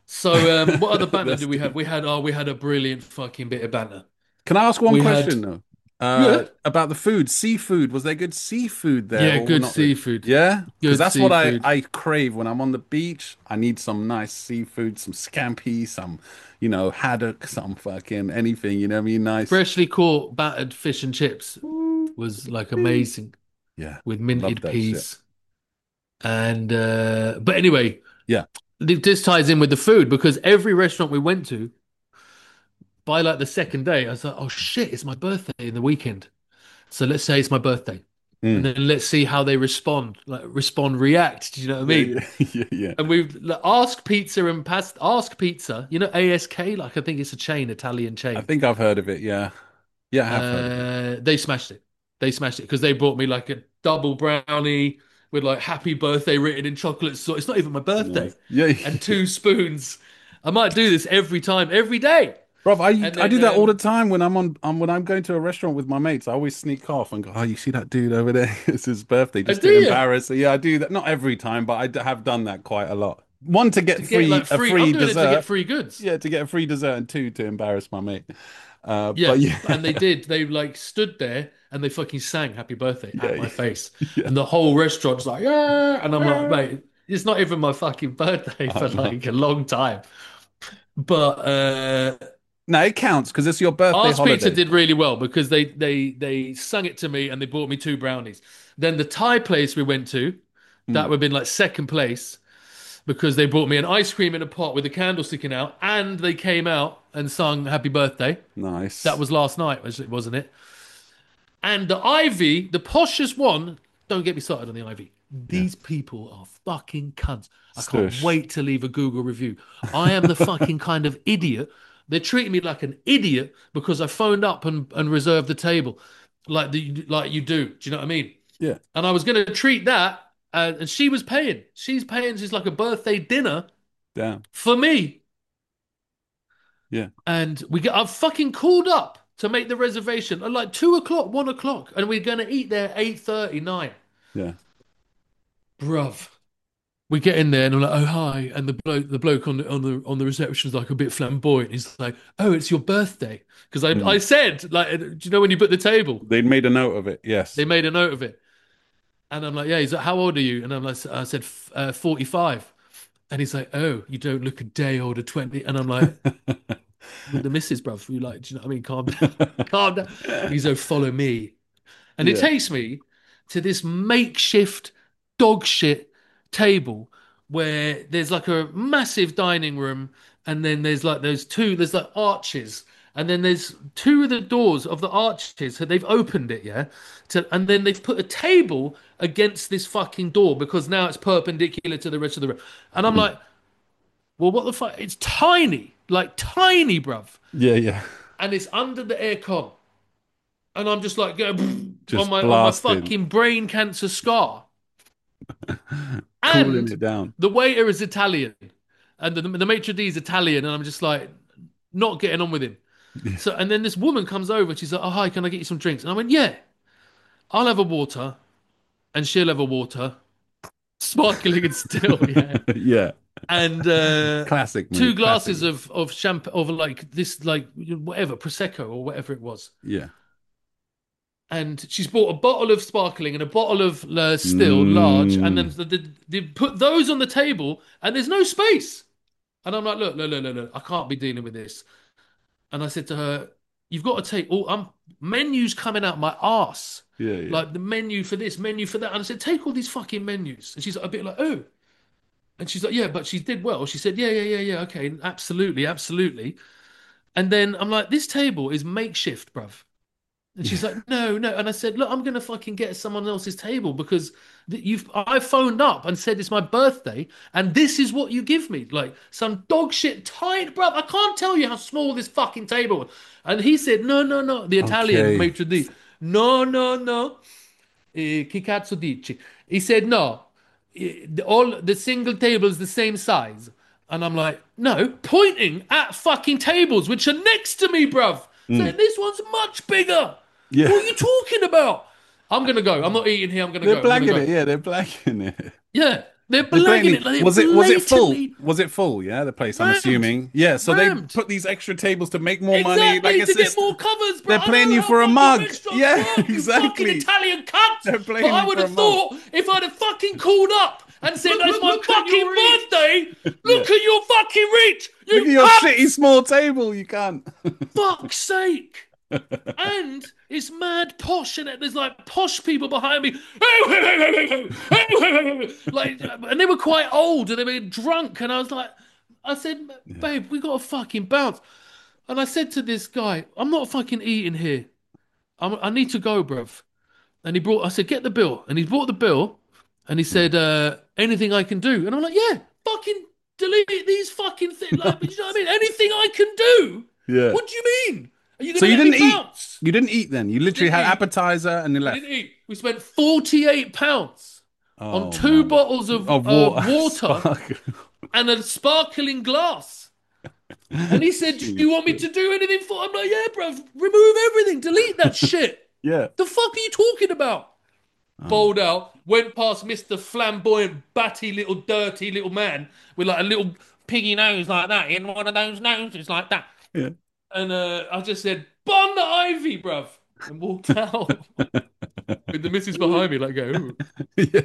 So, what other banter That's do we have? good. We had a brilliant fucking bit of banter. Can I ask one We had, question though? yeah, About the food, seafood. Was there good seafood there yeah, or good not really? seafood, Yeah, because good that's what I seafood. I crave when I'm on the beach. I need some nice seafood, some scampi, some, haddock, some fucking anything. You know what I mean? Nice. Freshly caught battered fish and chips was like amazing Yeah, with love minted that shit. peas. And but anyway, Yeah. this ties in with the food because every restaurant we went to, by like the second day, I was like, oh shit, it's my birthday in the weekend. So let's say it's my birthday. And Mm. then let's see how they respond, like respond, react. Do you know what I Yeah, mean? yeah, yeah, yeah. And we've like, Ask Pizza and Past Ask Pizza, ASK, like I think it's a chain, Italian I chain. think I've heard of it. Yeah, yeah, I have heard of it. They smashed it. They smashed it because they brought me like a double brownie with like happy birthday written in chocolate sauce. It's not even my birthday. Nice. Yeah, And yeah. two spoons. I might do this every time, every day. Bro, I And I do then that all the time when I'm when I'm going to a restaurant with my mates. I always sneak off and go, "Oh, you see that dude over there? It's his birthday," I just do to you embarrass. So, yeah, I do that. Not every time, but have done that quite a lot. One to to get get like a free. I'm free doing it to get dessert. free goods. Yeah, to get a free dessert, and two to embarrass my mate. But Yeah, yeah, and they did. They like stood there and they fucking sang "Happy Birthday" yeah, at my face, yeah. and the whole restaurant's like, "Yeah!" And I'm like, mate, it's not even my fucking birthday Oh, for no. like a long time. But No, it counts because it's your birthday Ask Pizza holiday. did really well because they sung it to me and they bought me two brownies. Then the Thai place we went to, that Mm, would have been like second place because they brought me an ice cream in a pot with a candle sticking out, and they came out and sung "Happy Birthday." That nice. was last night, wasn't it? And the Ivy, the poshest one, don't get me started on the Ivy. Yeah, These people are fucking cunts. I can't stush. wait to leave a Google review. I am the fucking kind of idiot. They're treating me like an idiot because I phoned up and reserved the table, like you do. Do you know what I mean? Yeah, And I was going to treat that, and she was paying. She's paying. She's like a birthday dinner damn. for me. Yeah, And I've fucking called up to make the reservation at like 2 o'clock, 1 o'clock, and we're gonna eat there 8:30, 9. yeah. Bruv. We get in there and I'm like, oh hi, and the bloke on the reception is like a bit flamboyant. He's like, oh, it's your birthday, because I Mm. said like, do you know when you book the table, They'd made a note of it. they Yes. made a note of it, and I'm like, yeah. He's like, how old are you? And I'm like, I said 45, and he's like, oh, you don't look a day older 20, and I'm like, with the missus, bruv. You like, do you know what I mean? Calm down, calm down. He's like, follow me. And it Yeah. takes me to this makeshift dog shit table where there's like a massive dining room, and then there's like arches, and then there's two of the doors of the arches, so they've opened it, yeah, and then they've put a table against this fucking door because now it's perpendicular to the rest of the room. And I'm Mm. like, well, what the fuck? It's tiny, like tiny, bruv, Yeah, yeah. and it's under the aircon, and I'm just like going on Just my blasting, fucking brain cancer scar. cooling And it down. the waiter is Italian, and the maitre d' is Italian, and I'm just like not getting on with him. So, and then this woman comes over and she's like, "Oh hi, can I get you some drinks?" And I went, "Yeah, I'll have a water, and she'll have a water, sparkling and still, yeah." Yeah. And Classic two move. Classic glasses move. of champagne, of like this, like whatever prosecco or whatever it was. Yeah. And she's bought a bottle of sparkling and a bottle of still large, and then Mm. they put those on the table, and there's no space. And I'm like, look, look, look, look, look, I can't be dealing with this. And I said to her, you've got to take all menus coming out my arse, Yeah, yeah. like the menu for this, menu for that. And I said, take all these fucking menus. And she's like, a bit like, oh. And she's like, yeah, but she did well. She said, yeah, yeah, yeah, yeah, okay, absolutely, absolutely. And then I'm like, this table is makeshift, bruv. And she's like, no, no. And I said, look, I'm gonna fucking get someone else's table because I phoned up and said it's my birthday, and this is what you give me, like some dog shit tight, bro. I can't tell you how small this fucking table was. And he said, no, no, no. The Italian Okay. maitre d', no, no, no. Che cazzo dici? He said, no. All the single tables the same size. And I'm like, no, pointing at fucking tables which are next to me, bruv. Mm. Saying this one's much bigger. Yeah. What are you talking about? I'm gonna go. I'm not eating here. I'm gonna They're go. I'm gonna blagging go. it. Yeah, they're blagging it. Yeah. They're They're blagging blatantly- it. Like, was it full? blatantly Was it full? Yeah, the place. I'm rammed. assuming. Yeah. So they Rammed. put these extra tables to make more money. Exactly, Like it's to get just, more covers, bro. they're I playing know you how for a fucking mug. restaurants Yeah, work, you exactly. fucking Italian cunt. They're But playing I you would for have a mug. thought if I'd have fucking called up and said, "That's my look at fucking your reach." Yeah. birthday. Look at your fucking reach. You Look at your cunts. shitty small table. You can't. Fuck's sake. And it's mad posh, and there's like posh people behind me. Like, and they were quite old and they were drunk. And I said, babe, we got to fucking bounce. And I said to this guy, I'm not fucking eating here. I need to go, bruv. And I said, get the bill. And he brought the bill and he said, anything I can do. And I'm like, yeah, fucking delete these fucking things. Like, you know what I mean? Anything I can do. Yeah. What do you mean? Are you So gonna you let didn't me eat. bounce? You didn't eat then. You literally Didn't had eat. appetizer and you We left. didn't eat. We spent £48 Oh, on 2 man. bottles of water Fuck. and a sparkling glass. And he said, do you want me to do anything for? I'm like, yeah, bruv, remove everything, delete that shit. Yeah. The fuck are you talking about? Bowled out, went past Mr. Flamboyant, batty little dirty little man with like a little piggy nose like that in one of those noses like that. Yeah. And I just said, "Bun the ivy, bruv," and walked out with the missus behind me, like, "Ooh." Yeah.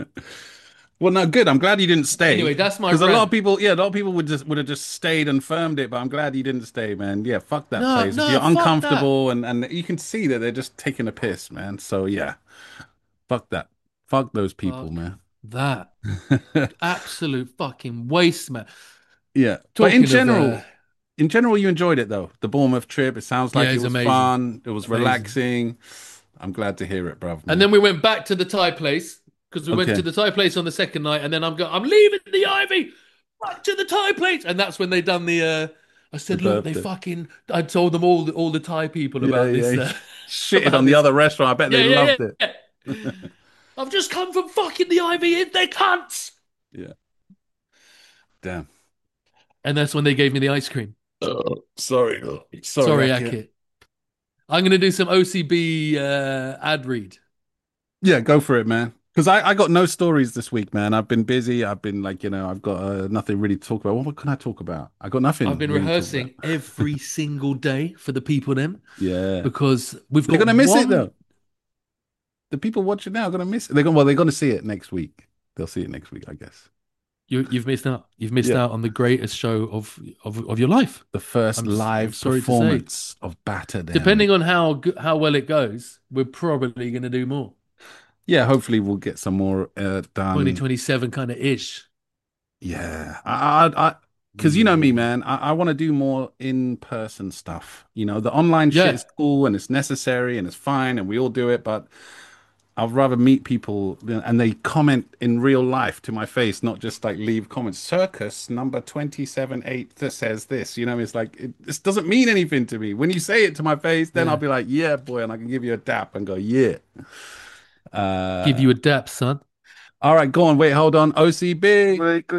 Well, no, good. I'm glad you didn't stay. Anyway, that's my because a lot of rant. people, would have just stayed and firmed it. But I'm glad you didn't stay, man. Yeah, fuck that No, place. no, If you're fuck uncomfortable and you can see that they're just taking a piss, man. So yeah, fuck that. Fuck those people, Fuck man. that. Absolute fucking waste, man. Yeah, but Talking in of, general, you enjoyed it though. The Bournemouth trip. It sounds like Yeah, it it's was amazing. fun. It was Amazing. relaxing. I'm glad to hear it, bruv. man. And then we went back to the Thai place because we went Okay. to the Thai place on the second night, and then I'm leaving the Ivy, back to the Thai place, and that's when they done the. I said, The look, they birthday. fucking. I told them all the Thai people about yeah, this. yeah. Shitted about on the this. other restaurant. I bet they loved it. Yeah. I've just come from fucking the Ivy. They're cunts. Yeah. Damn. And that's when they gave me the ice cream. Sorry. Sorry, Akit. Akit. I'm going to do some OCB ad read. Yeah, go for it, man. Because I got no stories this week, man. I've been busy. I've been like, I've got nothing really to talk about. What can I talk about? I got nothing. I've been really to talk rehearsing about. every single day for the people then Yeah. because we've They're got gonna miss one... it though. The people watching now are gonna miss it. They're gonna see it next week. They'll see it next week, I guess. You've missed out. You've missed Yeah. out on the greatest show of your life. The first I'm live sorry to say. performance of Batter Them. Depending on how well it goes, we're probably going to do more. Yeah, hopefully we'll get some more done. 2027 kind of ish. Yeah, I because you know me, man. I want to do more in-person stuff. The online Yeah. shit is cool and it's necessary and it's fine and we all do it, but I'd rather meet people and they comment in real life to my face, not just like leave comments. Circus number 278 that says this. It's like this doesn't mean anything to me. When you say it to my face, then Yeah. I'll be like, yeah, boy, and I can give you a dap and go, yeah. Give you a dap, son. All right, go on. Wait, hold on. OCB.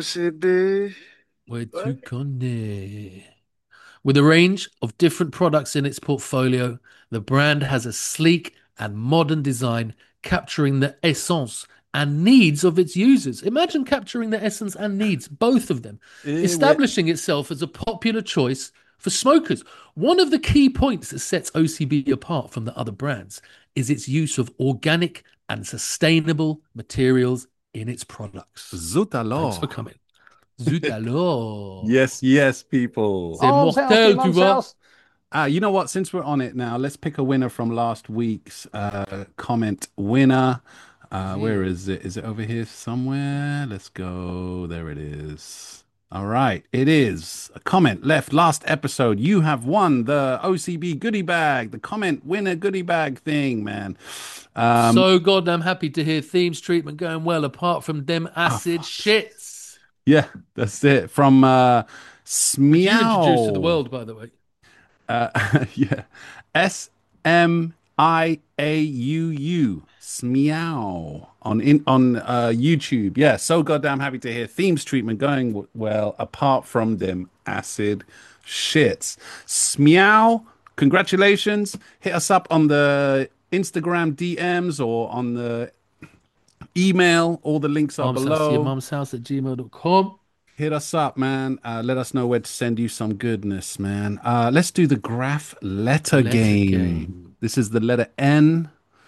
Where to connect. With a range of different products in its portfolio, the brand has a sleek and modern design capturing the essence and needs of its users. Imagine capturing the essence and needs, both of them, establishing itself as a popular choice for smokers. One of the key points that sets OCB apart from the other brands is its use of organic and sustainable materials in its products. Zut alors. Thanks for coming. Zut alors. Yes, people. C'est mortel, tu vois. You know what? Since we're on it now, let's pick a winner from last week's comment winner. Where is it? Is it over here somewhere? Let's go. There it is. All right. It is a comment left last episode. You have won the OCB goodie bag, the comment winner goodie bag thing, man. So goddamn happy to hear themes treatment going well, apart from them acid shits. Yeah, that's it. From You Smeow. introduced to the world, by the way. Yeah. SMIAUU. Smeow on YouTube. Yeah, so goddamn happy to hear themes treatment going well, apart from them acid shits. Smeow, congratulations. Hit us up on the Instagram DMs or on the Email, all the links are Mom's house, your below. mum's house at gmail.com. Hit us up, man. Let us know where to send you some goodness, man. Let's do the graph letter Letter game. game. This is the letter N.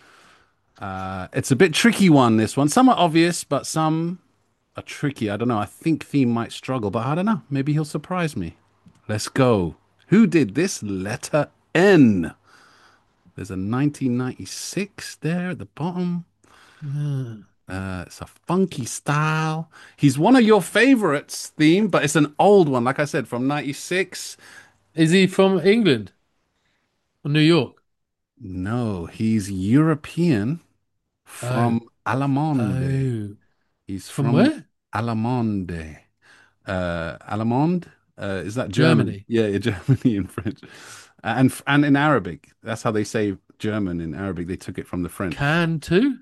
It's a bit tricky one, this one. Some are obvious, but some are tricky. I don't know. I think Theme might struggle, but I don't know. Maybe he'll surprise me. Let's go. Who did this letter N? There's a 1996 there at the bottom. It's a funky style. He's one of your favorites, Theme, but it's an old one. Like I said, from 96. Is he from England or New York? No, he's European from Alamonde. Oh. He's From from where? Alamonde. Alamond? Is that German? Germany. Yeah, yeah, Germany in French. And in Arabic. That's how they say German in Arabic. They took it from the French. Can too?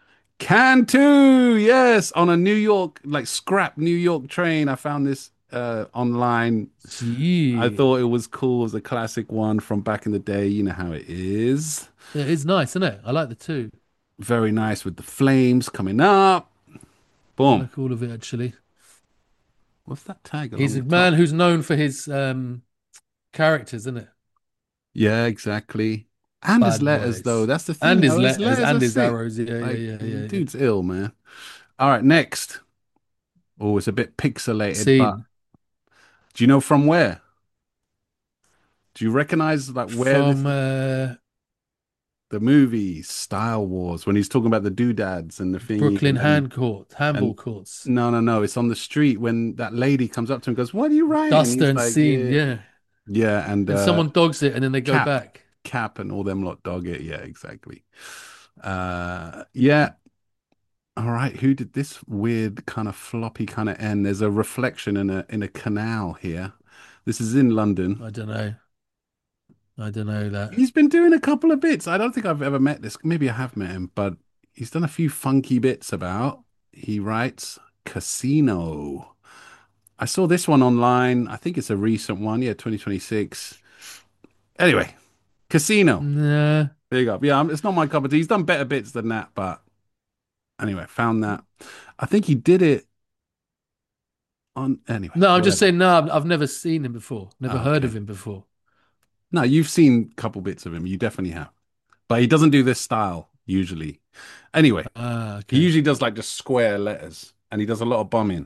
Cantu, yes, on a New York, like scrap New York train. I found this online. Gee. I thought it was cool as a classic one from back in the day. You know how it is. Yeah, it's nice, isn't it? I like the two. Very nice with the flames coming up. I Boom. like all of it actually. What's that tag? He's a along the man top? who's known for his characters, isn't it? Yeah, exactly. And his Bad letters, boys. though. That's the thing. And his though. letters and are his sick. arrows. Yeah, Like, yeah. dude's ill, man. All right, next. Oh, it's a bit pixelated, but Scene do you know from where? Do you recognize like where this from the movie Style Wars when he's talking about the doodads and the thing? Brooklyn handball and courts. no. It's on the street when that lady comes up to him and goes, "What are you writing?" Duster He's and like, scene, yeah. Yeah, and And someone dogs it and then they go Cap. back. Cap and all them lot dog it. Yeah, exactly. Yeah. All right. Who did this weird kind of floppy kind of end? There's a reflection in a canal here. This is in London. I don't know. I don't know that. He's been doing a couple of bits. I don't think I've ever met this. Maybe I have met him, but he's done a few funky bits about. He writes Casino. I saw this one online. I think it's a recent one. Yeah, 2026. Anyway, Casino. Nah. There you go. Yeah, it's not my cup of tea. He's done better bits than that, but anyway, found that. I think he did it on anyway. No, I'm just whatever. saying, no, I've never seen him before. Never heard okay. of him before. No, you've seen a couple bits of him. You definitely have. But he doesn't do this style usually. Anyway, Okay. he usually does like just square letters and he does a lot of bombing.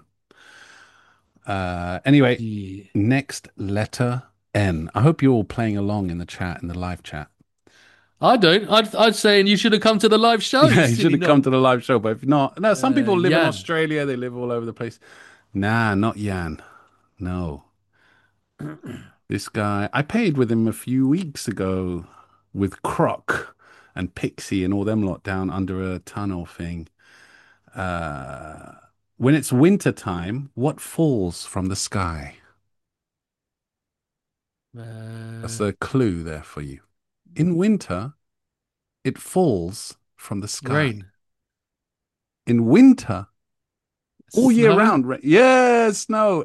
Anyway, Yeah. next letter N. I hope you're all playing along in the chat, in the live chat. I don't. I'd say, and you should have come to the live show. Yeah, you should have come to the live show, but if not, no, some people live in Jan. Australia, they live all over the place. Nah, not Jan. No. This guy, I paid with him a few weeks ago with Croc and Pixie and all them lot down under a tunnel thing. When it's winter time, what falls from the sky? That's a clue there for you. In winter, it falls from the sky. Rain. In winter, all year Snow? round. Yeah, snow.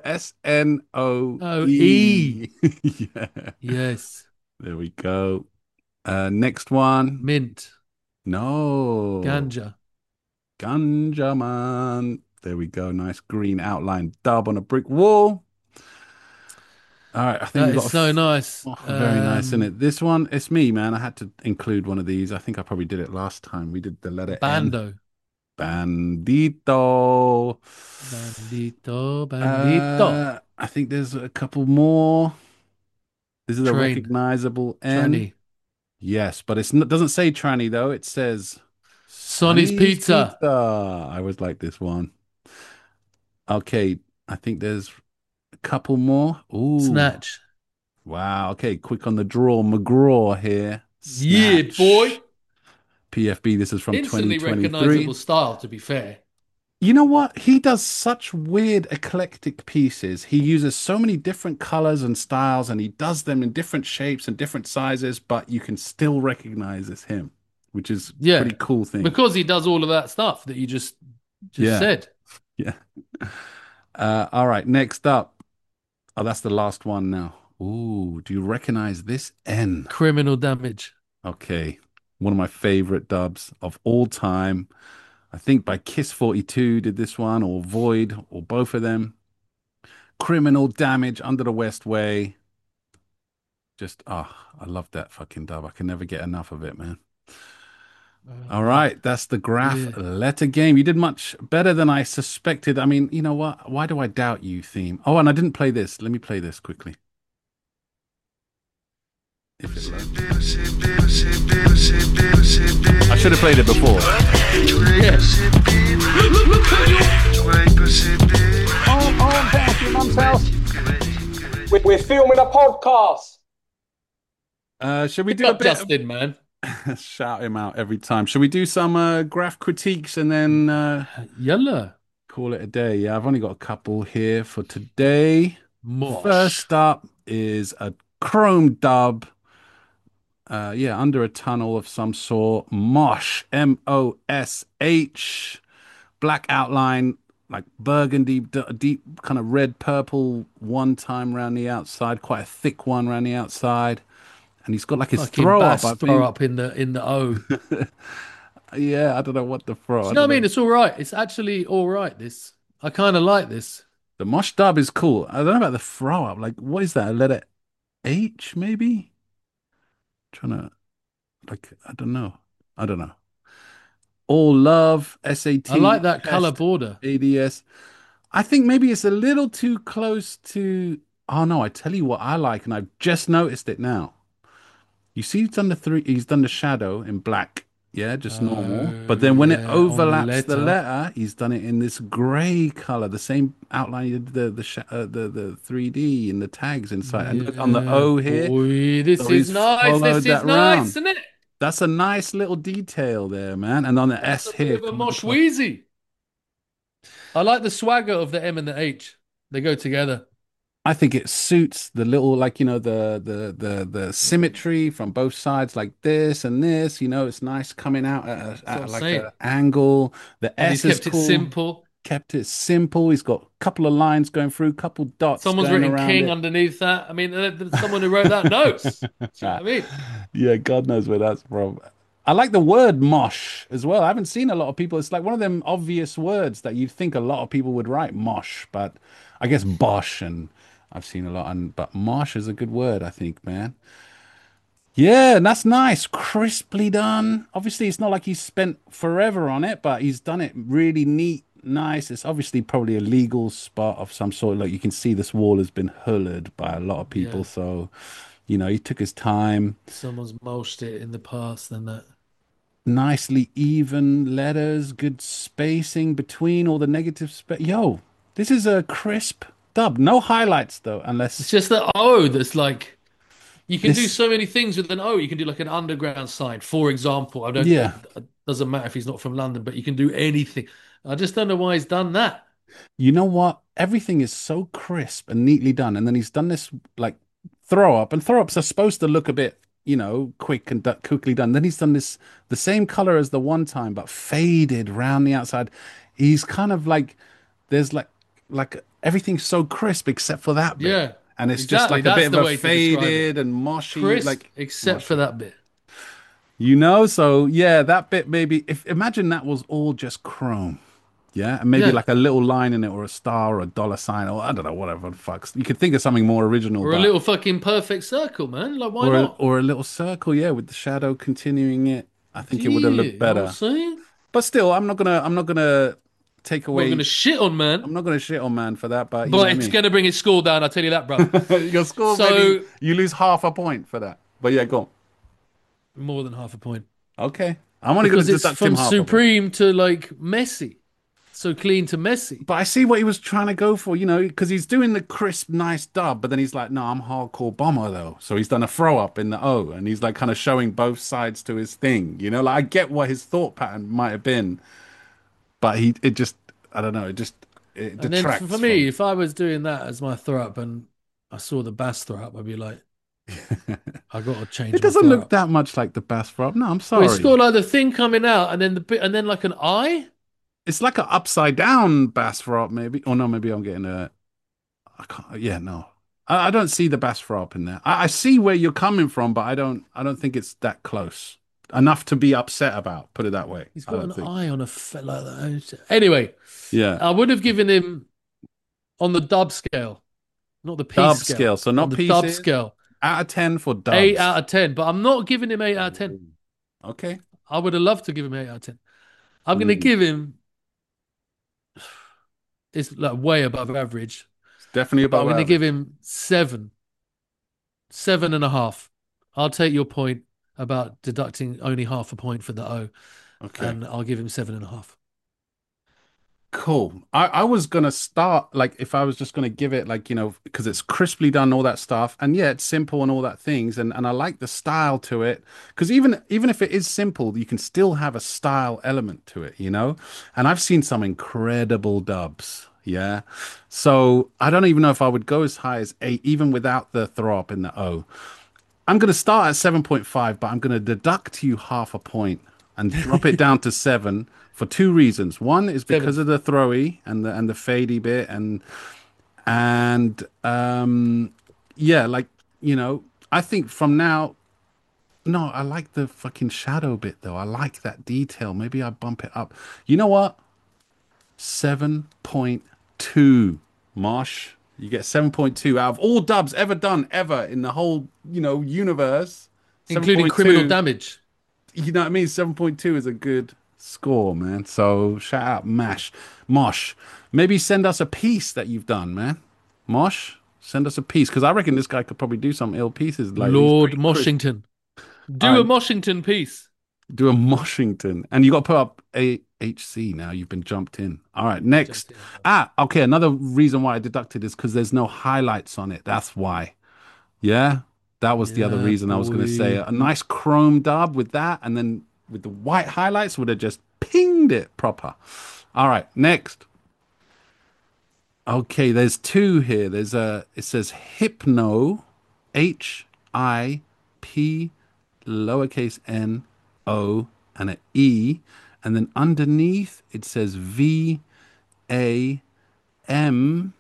S-N-O-E. Yeah. Yes. There we go. Next one. Mint. No. Ganja. Ganja man. There we go. Nice green outline dub on a brick wall. All right. I think That we've is got so nice. very nice, isn't it? This one, it's me, man. I had to include one of these. I think I probably did it last time. We did the letter N. Bando. Bandito. Bandito. I think there's a couple more. This is a Train. recognizable N. Tranny. Yes, but it doesn't say tranny though. It says Sonny's Pizza. I always like this one. Okay, I think there's a couple more. Ooh, Snatch. wow. Okay, quick on the draw. McGraw here. Yeah, Snatch. boy. PFB. This is from Instantly 2023. recognizable style, to be fair. You know what? He does such weird eclectic pieces. He uses so many different colors and styles, and he does them in different shapes and different sizes, but you can still recognize it's him, which is a pretty cool thing. Because he does all of that stuff that you just said. Yeah. All right, next up. Oh, that's the last one now. Ooh, do you recognize this N? Criminal Damage. Okay. One of my favorite dubs of all time. I think by Kiss 42 did this one, or Void, or both of them. Criminal Damage, Under the West Way. Just, I love that fucking dub. I can never get enough of it, man. All right, that's the graph Yeah. letter game. You did much better than I suspected. I mean, you know what? Why do I doubt you, theme? Oh, and I didn't play this. Let me play this quickly. If it loads. I should have played it before. I'm back at your mum's house. We're filming a podcast. Should we do Pick a up bit? Justin, man. Shout him out every time. Should we do some graph critiques and then Yalla. call it a day? Yeah, I've only got a couple here for today. Mosh. First up is a Chrome dub. Yeah, Under a Tunnel of some sort. Mosh, Mosh. Black outline, like burgundy, deep kind of red purple one time around the outside, quite a thick one around the outside. And he's got like his Fucking throw bass up, I throw think. up in the O. Yeah, I don't know what the throw. You know what I mean? It's all right. It's actually all right. This I kind of like this. The Mosh dub is cool. I don't know about the throw up. Like, what is that? A letter H, maybe? Trying to, like, I don't know. I don't know. All love, SAT. I like that color test, border. ADS. I think maybe it's a little too close to. Oh no, I tell you what I like, and I've just noticed it now. You see, he's done the three. He's done the shadow in black, yeah, just normal. But then when it yeah, on the overlaps the letter. letter, he's done it in this grey color, the same outline he did the 3D and the tags inside. And look on the O here. Boy, this So is he's nice. followed This is that nice, round. isn't it? That's a nice little detail there, man. And on the That's S a here. bit of a Mosh Wheezy. I like the swagger of the M and the H. They go together. I think it suits the little, like, you know, the symmetry from both sides, like this and this. You know, it's nice coming out what at I'm like saying. an angle. The And S he's is kept cool. it simple. Kept it simple. He's got a couple of lines going through, couple dots Someone's going written around King it. underneath that. I mean, someone who wrote that knows. Do you know what I mean? Yeah, God knows where that's from. I like the word mosh as well. I haven't seen a lot of people. It's like one of them obvious words that you'd think a lot of people would write mosh, but I guess bosh and I've seen a lot. But mosh is a good word, I think, man. Yeah, and that's nice. Crisply done. Obviously, it's not like he's spent forever on it, but he's done it really neat, nice. It's obviously probably a legal spot of some sort. Like you can see this wall has been hulled by a lot of people. Yeah. So, you know, he took his time. Someone's moshed it in the past and that. Nicely even letters, good spacing between all the negative space. Yo, this is a crisp dub. No highlights though, It's unless just the O that's like you can do This- so many things with an O. You can do like an underground sign, for example. I don't. Yeah. It doesn't matter if he's not from London, but you can do anything. I just don't know why he's done that. you know what? Everything is so crisp and neatly done, and then he's done this like throw up, and throw ups are supposed to look a bit, you know, quick and quickly done. Then he's done this the same color as the one time, but faded round the outside. He's kind of like there's like everything's so crisp except for that bit. Yeah, And it's just exactly. like a That's bit the of way a to describe it. faded and moshy, Crisp, like except for that bit. you know. So yeah, that bit maybe if imagine that was all just chrome. Yeah, and maybe Yeah. like a little line in it, or a star, or a dollar sign, or I don't know, whatever the fuck. You could think of something more original, Or a but- little fucking perfect circle, man. Like, why or not? or a little circle, yeah, with the shadow continuing it. I think it would have Yeah, looked you know what better. I'm saying? But still, I'm not gonna take We're away. going to shit on man, I'm not gonna shit on man for that, but you know but what it's I going to bring his score down. I'll tell you that, bro. mean? Your score, So- maybe you lose half a point for that. But yeah, go on. More than half a point. Okay, I'm only Because gonna it's deduct from him half a point. Supreme to like messy. So clean to messy. But I see what he was trying to go for, you know, because he's doing the crisp, nice dub, but then he's like, no, I'm hardcore bomber though. So he's done a throw up in the O, and he's like kind of showing both sides to his thing, you know. Like I get what his thought pattern might have been, but it just, I don't know, it And then detracts for me, if I was doing that as my throw up and I saw the bass throw up, I'd be like, I got to change. It my doesn't throw look up. that much like the bass throw up. No, I'm But sorry. it's got like the thing coming out, and then the bit, and then like an eye. It's like an upside down bass throw up, maybe. Or no, maybe I'm getting a. I can't. Yeah, no. I don't see the bass throw up in there. I see where you're coming from, but I don't think it's that close enough to be upset about. Put it that way. He's I got don't an think. eye on a like that. Anyway, Yeah. I would have given him on the dub scale, not the piece Dub scale. scale. So On not the dub pieces. scale, Out of 10 for 8 out dubs. of 10. But I'm not giving him 8 out of 10. Okay. I would have loved to give him 8 out of 10. I'm going to Mm. give him. It's like way above average, It's definitely but I'm above going to give average. him 7.5. I'll take your point about deducting only half a point for the O, Okay. and I'll give him 7.5. Cool. I was gonna start like if I was just gonna give it like because it's crisply done all that stuff and yeah it's simple and all that things and I like the style to it because even if it is simple you can still have a style element to it and I've seen some incredible dubs yeah so I don't even know if I would go as high as 8 even without the throw up in the O. I'm gonna start at 7.5 but I'm gonna deduct you half a point and drop it down to 7 for two reasons. One is because 7. of the throwy and the fadey bit and yeah, like I think from now. No, I like the fucking shadow bit though. I like that detail. Maybe I bump it up. You know what? 7.2, Mosh. You get 7.2 out of all dubs ever done ever in the whole universe. Including criminal 7.2. damage. You know what I mean? 7.2 is a good score, man. So shout out Mosh. Maybe send us a piece that you've done, man. Mosh, send us a piece because I reckon this guy could probably do some ill pieces. Like he's Lord pretty crisp. Moshington. All Do a right, Moshington piece. do a Moshington, and you got to put up AHC now. You've been jumped in. All right, next. Okay. Another reason why I deducted is because there's no highlights on it. That's why. Yeah, that was the other Yeah, reason I was going to say boy. a nice chrome dub with that, and then with the white highlights would have just pinged it proper. All right, next. Okay, there's two here. It says Hypno, HIP, lowercase n o and an e, and then underneath it says VAM,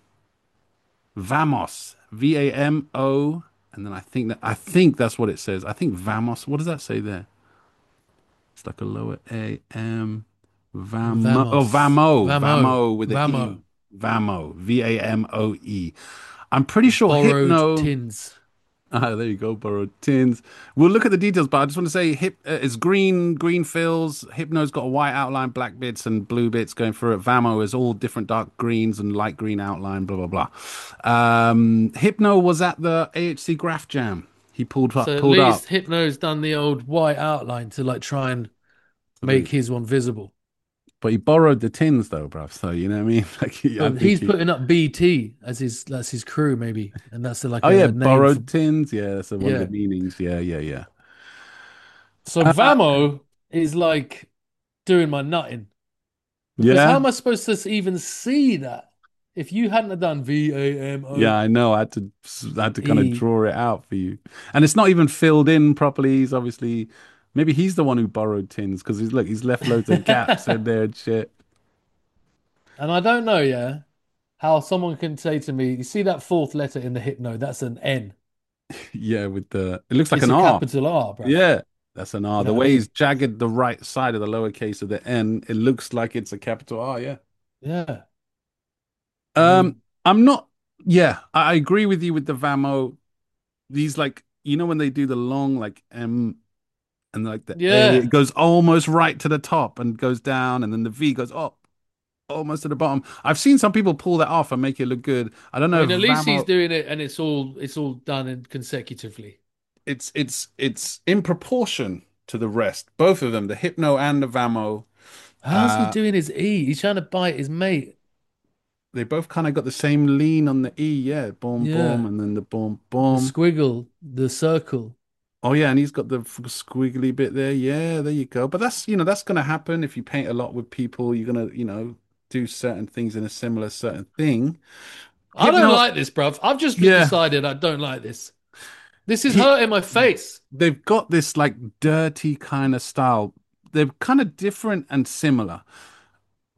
Vamos, VAMO, and then I think that's what it says. I think Vamos. What does that say there? It's like a lower A M. Vamo. Oh, Vamos. Vamo. Vamo. Vamo with an E. Vamo. Vamo. VAMOE. I'm pretty sure Borrowed Hypno. tins. Ah, there you go, borrowed tins. We'll look at the details, but I just want to say it's green fills. Hypno's got a white outline, black bits and blue bits going through it. Vamo is all different dark greens and light green outline, blah, blah, blah. Hypno was at the AHC Graph Jam. He pulled So at up. least Hypno's done the old white outline to like try and make his one visible. But he borrowed the tins though, bruv. So you know what I mean? Like He's putting up BT as his crew maybe, and that's like oh a yeah, name borrowed tins. Yeah, that's one of Yeah. the meanings. Yeah. So Vamo is like doing my nutting because how Yeah, am I supposed to even see that if you hadn't have done VAMO? yeah. I know. I had to kind of E. draw it out for you, and it's not even filled in properly. He's obviously maybe he's the one who borrowed tins because he's left loads of gaps in there and shit. And I don't know, yeah, how someone can say to me, "You see that fourth letter in the Hypno? That's an N. Yeah, with it looks like It's an a R. capital R, bro." Yeah, that's an R. You The know what I way mean? he's jagged the right side of the lowercase of the N, it looks like it's a capital R. Yeah. Yeah. I mean, I'm not. Yeah, I agree with you with the Vamo. These like when they do the long like M and like the A, yeah. it goes almost right to the top and goes down, and then the V goes up almost to the bottom. I've seen some people pull that off and make it look good. I don't I know if mean, at least he's Vamo. doing it, and it's all done in consecutively. It's in proportion to the rest. Both of them, the Hypno and the Vamo. How's he doing his E? He's trying to bite his mate. They both kind of got the same lean on the E. Yeah, boom, boom, Yeah. and then the boom, The boom. squiggle, the circle. Oh yeah, and he's got the squiggly bit there. Yeah, there you go. But that's gonna happen if you paint a lot with people. You're gonna do certain things in a similar certain thing. I don't Hypno, like this, bruv. I've just yeah, decided I don't like this. This is he hurting my face. they've got this like dirty kind of style. They're kind of different and similar.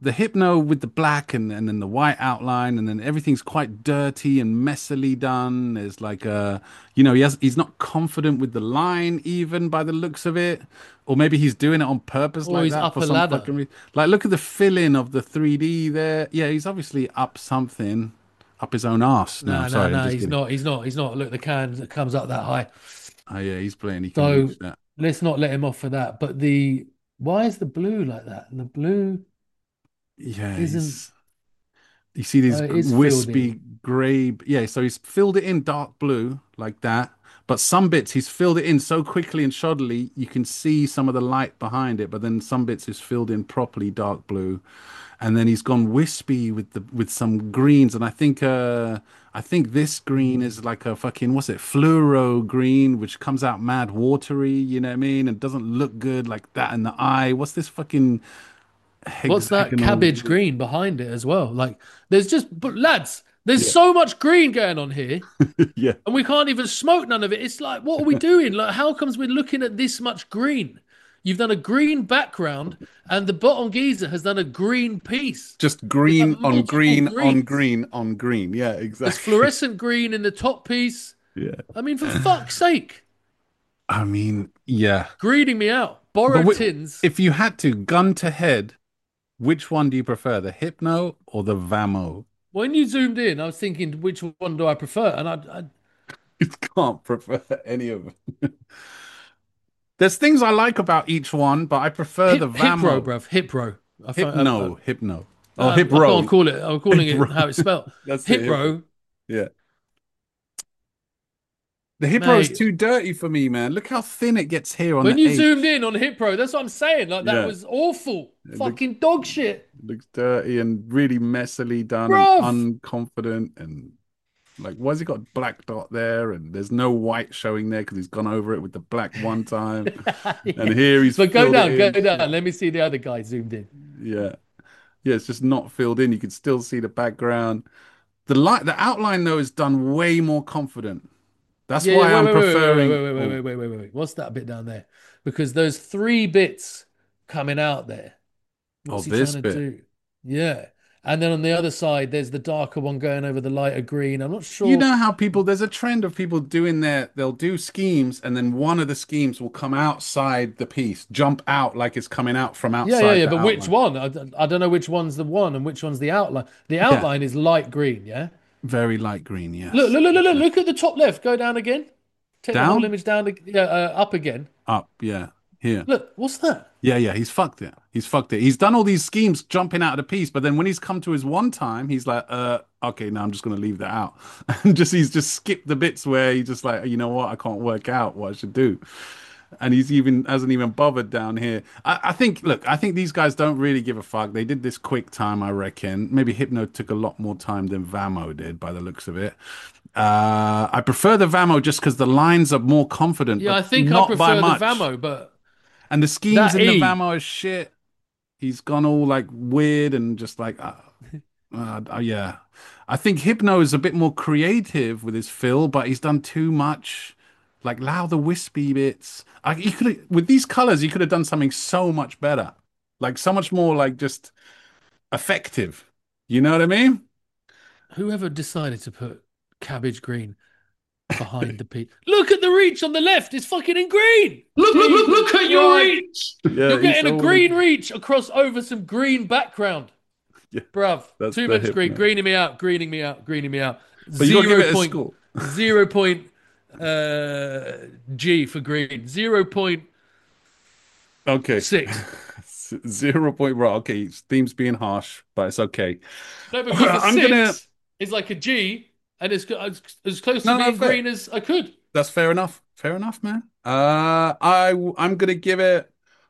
the Hypno with the black and then the white outline, and then everything's quite dirty and messily done. There's like he's not confident with the line even by the looks of it, or maybe he's doing it on purpose Or like he's that up for a some ladder. fucking reason. Like look at the fill in of the 3D there. Yeah, he's obviously up something, up his own ass. No, I'm sorry, I'm No, just he's kidding. not. He's not. Look, the can that comes up that high. Oh yeah, he's playing. He can So reach that. let's not let him off for that. But why is the blue like that? And the blue Yeah, isn't. he's. You see these It is filled in. wispy grey. Yeah, so he's filled it in dark blue like that. But some bits he's filled it in so quickly and shoddily you can see some of the light behind it. But then some bits is filled in properly dark blue, and then he's gone wispy with some greens. And I think this green is like a fucking what's it fluoro green, which comes out mad watery. You know what I mean? And doesn't look good like that in the eye. What's this fucking What's that hexagonal? cabbage green behind it as well? Like, there's just, but lads, there's Yeah, so much green going on here, yeah. and we can't even smoke none of it. It's like, what are we doing? Like, how comes we're looking at this much green? You've done a green background, and the bottom geezer has done a green piece. Just There's like green on multiple green on greens. green on green. Yeah, There's exactly. fluorescent green in the top piece. Yeah. I mean, for fuck's sake, I mean, yeah. greening me out. But Borrowed tins. if you had to, gun to head, which one do you prefer, the Hypno or the Vamo? When you zoomed in, I was thinking, which one do I prefer? And You can't prefer any of them. There's things I like about each one, but I prefer the hip row, Vamo. bruv, hip row. Hypno. Oh, Hip I can't Row. call it. I'm calling Hip it Row. how it's spelled. That's it. Hip row, Yeah. The Hip Row is mate. too dirty for me, man. Look how thin it gets here on When the you H. zoomed in on hip row, that's what I'm saying. Like that Yeah. was awful. It looks Fucking dog shit, looks dirty and really messily done and bruv. unconfident and like why's he got a black dot there and there's no white showing there because he's gone over it with the black one time and here he's But go filled it down, go in. down. Let me see the other guy zoomed in. Yeah. Yeah, it's just not filled in. You can still see the background. The outline though is done way more confident. That's Yeah, yeah. why Wait, I'm wait, wait, wait, wait, preferring. wait, wait, Oh, wait, wait, wait, wait, wait. What's that bit down there? Because those three bits coming out there. oh, What's he trying this to bit. do? Yeah. And then on the other side, there's the darker one going over the lighter green. I'm not You sure. know how there's a trend of people doing they'll do schemes and then one of the schemes will come outside the piece, jump out like it's coming out from Yeah, yeah, outside yeah. the But which outline. one? I don't know which one's the one and which one's the outline. The Yeah, outline is light green, yeah? very light green, Look, yes. look, look, look, look. Exactly. Look at the top left. Go down again. Take the whole Down, image down, yeah, up again. up, yeah, here. Look, what's that? Yeah, yeah, he's fucked it. He's fucked it. He's done all these schemes jumping out of the piece, but then when he's come to his one time, he's like, okay, now I'm just gonna leave that out. And he's just skipped the bits where he's just like, you know what, I can't work out what I should do. And he's even hasn't even bothered down here. I think these guys don't really give a fuck. They did this quick time, I reckon. Maybe Hypno took a lot more time than Vamo did by the looks of it. I prefer the Vamo just because the lines are more confident, Yeah, but I think I not by prefer the much. Vamo, but And the schemes that in the E. Vamo is shit. He's gone all like weird and just like, yeah. I think Hypno is a bit more creative with his fill, but he's done too much. Like, allow the wispy bits. You could with these colors, you could have done something so much better, like so much more like just effective. You know what I mean? Whoever decided to put cabbage green behind the P. Look at the reach on the left. It's fucking in green. Look at your reach. Yeah, You're he's getting a all green reach across over some green background. yeah, Bruv, that's too the much green. Hypno. Greening me out, greening me out, greening me out. But you got to give Zero it a point, score. 0 point G for green. 0.6. Okay. 0 point. Right. Okay. Theme's being harsh, but it's okay. No, because the I'm six gonna. is like a G, and it's as close to No, no, being fair. green as I could. That's fair enough. Fair enough, man. I'm gonna give it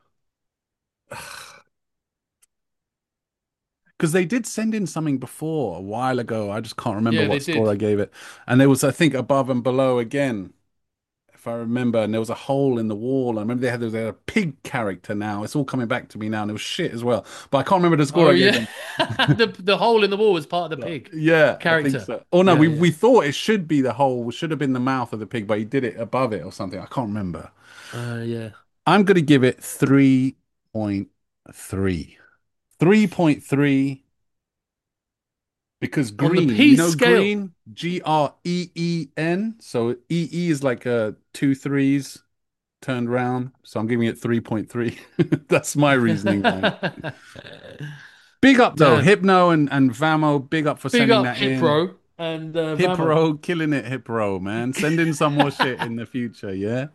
because they did send in something before a while ago. I just can't remember Yeah, they what score I did. gave it, and there was I think above and below again, if I remember. And there was a hole in the wall. I remember they had a pig character now. It's all coming back to me now, and it was shit as well. But I can't remember the score Oh I gave yeah, them. the hole in the wall was part of the pig Yeah, I think character. so. Oh no, Yeah, we yeah. thought it should be the hole, should have been the mouth of the pig, but he did it above it or something. I can't remember. Yeah. I'm going to give it 3.3. 3.3 because On the green, you peace know, scale. green, GREEN. So EE is like two threes turned round. So I'm giving it 3.3. That's my reasoning behind it. Big up though, Man. Hypno and Vamo. Big up for Big sending up that in. Hipro and Vamo. Hipro, killing it, Hipro, man. Send in some more shit in the future, yeah.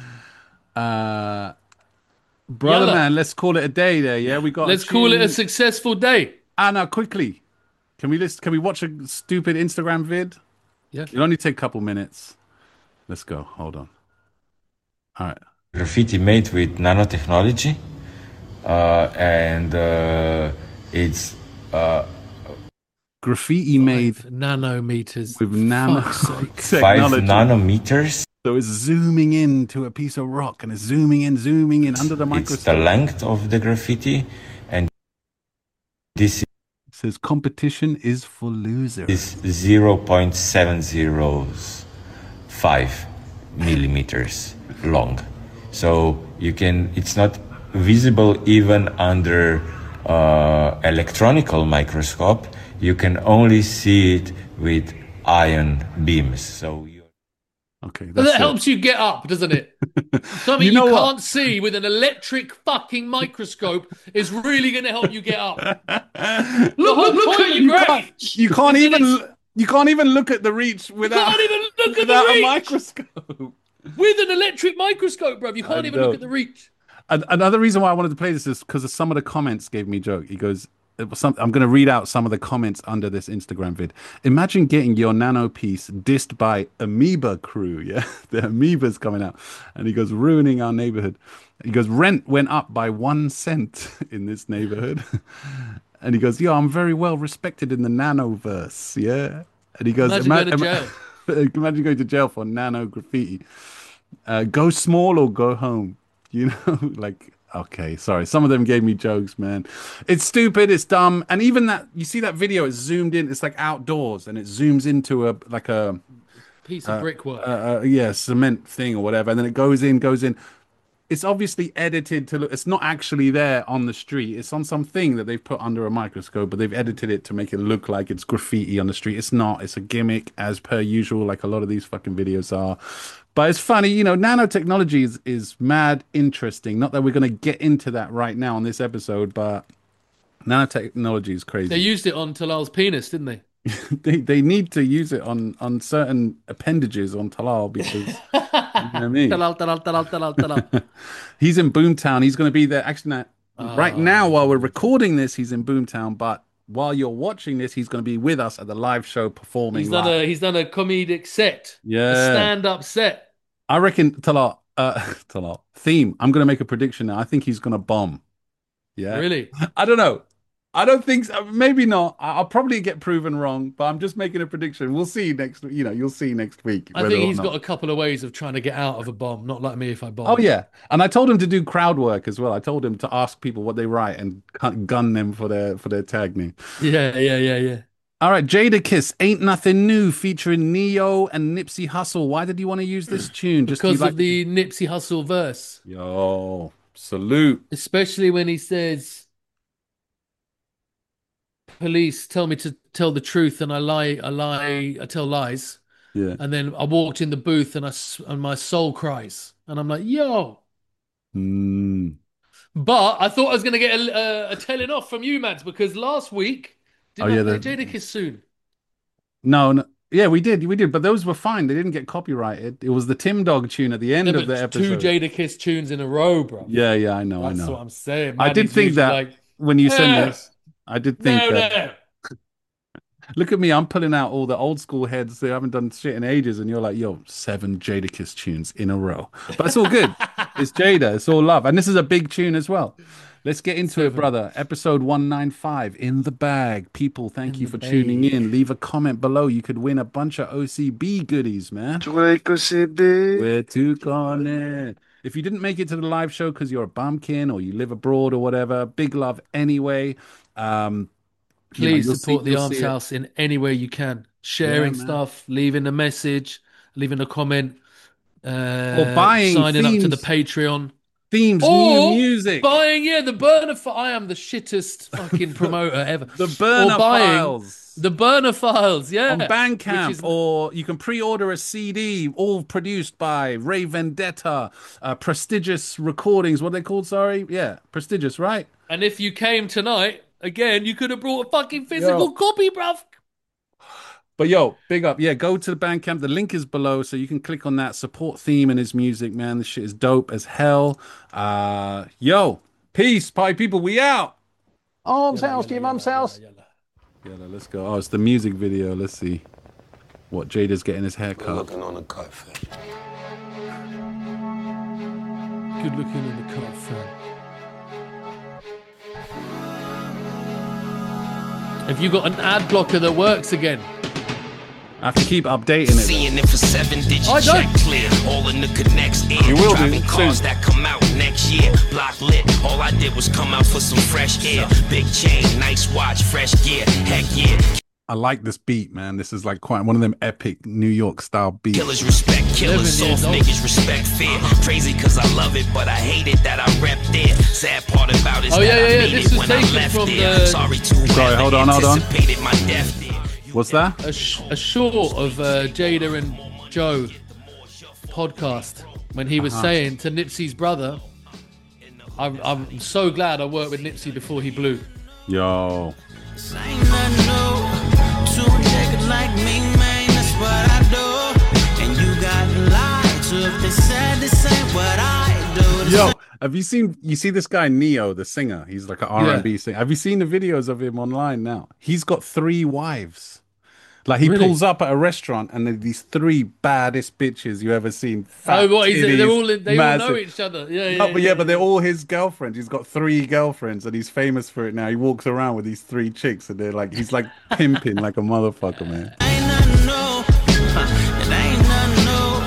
Brother, Yalla. man, let's call it a day there, yeah. We got. Let's call it a successful day. Now quickly, can we watch a stupid Instagram vid? Yeah. It'll only take a couple minutes. Let's go. Hold on. All right. Graffiti made with nanotechnology, and it's graffiti made nanometers with 5 nanometers. So it's zooming into a piece of rock and it's zooming in under the microscope. It's the length of the graffiti, and this says competition is for losers. Is 0.705 millimeters long, so it's not visible even under electronical microscope. You can only see it with ion beams. So okay, that helps you get up, doesn't it? Something you can't see with an electric fucking microscope is really going to help you get up. Look at you can't even look at the reach without a microscope. With an electric microscope, bruv, you can't even look at the reach. Another reason why I wanted to play this is because of some of the comments gave me a joke. He goes, I'm going to read out some of the comments under this Instagram vid. Imagine getting your nano piece dissed by Amoeba crew. Yeah, the amoebas coming out. And he goes, ruining our neighborhood. He goes, rent went up by 1 cent in this neighborhood. And he goes, I'm very well respected in the nanoverse. Yeah. And he goes, imagine going to jail. Imagine going to jail for nano graffiti. Go small or go home. You know, like... Okay, sorry. Some of them gave me jokes, man. It's stupid. It's dumb. And even that, you see that video? It's zoomed in. It's like outdoors, and it zooms into a piece of brickwork. Cement thing or whatever. And then it goes in. It's obviously edited to look. It's not actually there on the street. It's on something that they've put under a microscope, but they've edited it to make it look like it's graffiti on the street. It's not. It's a gimmick, as per usual, like a lot of these fucking videos are. But it's funny, nanotechnology is mad interesting. Not that we're going to get into that right now on this episode, but nanotechnology is crazy. They used it on Talal's penis, didn't they? they need to use it on certain appendages on Talal because, you know what I mean? Talal. He's in Boomtown. He's going to be there. Actually, right now, while we're recording this, he's in Boomtown, but while you're watching this, he's going to be with us at the live show performing. He's done a comedic set. Yeah. A stand-up set. I reckon Talal theme. I'm going to make a prediction now. I think he's going to bomb. Yeah. Really? I don't know. I don't think so. Maybe not. I'll probably get proven wrong, but I'm just making a prediction. We'll see you'll see next week. I think he's got a couple of ways of trying to get out of a bomb. Not like me if I bomb. Oh, yeah. And I told him to do crowd work as well. I told him to ask people what they write and gun them for their tag name. Yeah. All right, Jadakiss, Ain't Nothing New, featuring Neo and Nipsey Hussle. Why did you want to use this tune? Just because of the Nipsey Hussle verse. Yo, salute. Especially when he says, police tell me to tell the truth and I tell lies. Yeah. And then I walked in the booth and my soul cries. And I'm like, yo. But I thought I was going to get a telling off from you, Mads, because last week... Didn't I play Jadakiss soon? No. Yeah, we did, but those were fine. They didn't get copyrighted. It was the Tim Dog tune at the end of the episode. 2 Jadakiss tunes in a row, bro. Yeah, I know. That's what I'm saying. I did think that when you sent this. I did think that. Look at me, I'm pulling out all the old school heads that haven't done shit in ages, and you're like, 7 Jadakiss tunes in a row. But it's all good. It's Jada. It's all love. And this is a big tune as well. Let's get into it, brother. Episode 195, in the bag. People, thank you for tuning in. Leave a comment below. You could win a bunch of OCB goodies, man. Where to connect. If you didn't make it to the live show because you're a bumpkin or you live abroad or whatever, big love anyway. Please support the Arms House in any way you can. Sharing stuff, leaving a message, leaving a comment, or buying signing themes. up to the Patreon. Themes, Or new music. buying, the burner file. I am the shittest fucking promoter ever. The burner Or buying files. The burner files, yeah. On Bandcamp, Which is- or you can pre-order a CD, all produced by Ray Vendetta, Prestigious Recordings. What are they called? Sorry, yeah, Prestigious, right? And if you came tonight, again, you could have brought a fucking physical copy, bruv. But yo, big up. Yeah, go to the Bandcamp. The link is below, so you can click on that. Support Theme and his music, man. This shit is dope as hell. Yo, peace, pie people. We out. Arms house to your mum's house. Yeah, let's go. Oh, it's the music video. Let's see what Jada's getting his hair cut. Looking on the cut, fam. Good looking in the cut, fam. Have you got an ad blocker that works again? I have to keep updating it. Seeing it for 7 digits. I don't. Check clear. All in the connects in. You will Driving do cars soon. that come out next year. Block lit. All I did was come out for some fresh air. Big chain, nice watch, fresh gear. Heck yeah. I like this beat, man. This is like quite one of them epic New York style beats. Killers respect killers, 11 years soft old. niggas respect fear. Crazy cause I love it, but I hate it that I rep there. Sad part about it is Oh, that yeah, I yeah, made this it was when I taken left from there. the- Sorry to Sorry, hold on. anticipated my death there. What's that? A short of Jada and Joe podcast when he was saying to Nipsey's brother, I'm so glad I worked with Nipsey before he blew. Yo. Ain't nothing new to a nigga like me, man. That's what I do. And you got lied to if they said this ain't what I do. Yo, have you see this guy Neo, the singer? He's like an R&B singer. Have you seen the videos of him online now? He's got 3 wives. Like he Really? pulls up at a restaurant and there's these 3 baddest bitches you ever seen. Fat What is it? They're all titties, they all massive. know each other. Yeah, No, but they're all his girlfriends. He's got 3 girlfriends and he's famous for it now. He walks around with these 3 chicks and he's like pimping like a motherfucker, man. Ain't nothing new. It ain't nothing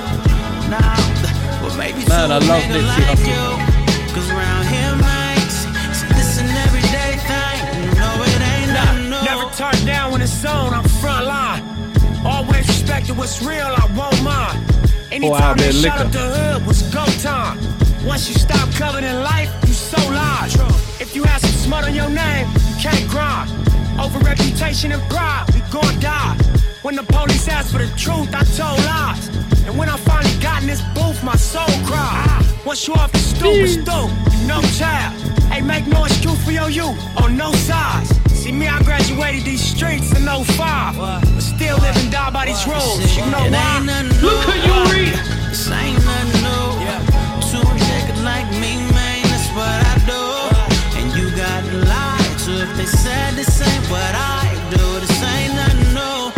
new. Nah, but maybe Man, I to a love nigga Nipsey like Hussle. you. Cause around here, mates, see, this an everyday thing. You know it ain't nothing new. Never turn down when it's on, I'm front line. Always respected what's real, I won't mind. Anytime they shut up the hood was go time. Once you stop coveting life, you so large. If you have some smut on your name, you can't grind. Over reputation and pride, we gon' die. When the police asked for the truth, I told lies. And when I finally got in this booth, my soul cried. Once you off the stoop, it's stoop, you no child. Hey, make no excuse for your youth, on no sides. See me, I graduated these streets in 05. But still live and die by these rules, you know why? Look at you read. This ain't nothing new. To a nigga like me, man, that's what I do. And you got lied to if they said this ain't what I do. This ain't nothing new.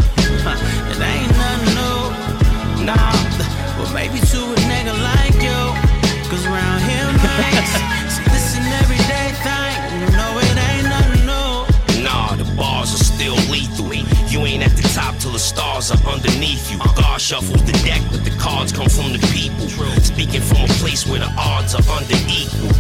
It ain't nothing new. Nah, but maybe to a nigga like you. Cause around here, man, see, this an everyday thing. You know it ain't nothing new. Nah, the bars are still lethal. You ain't at the top till the stars are underneath you. God shuffles the deck, but the cards come from the people. Speaking from a place where the odds are unequal.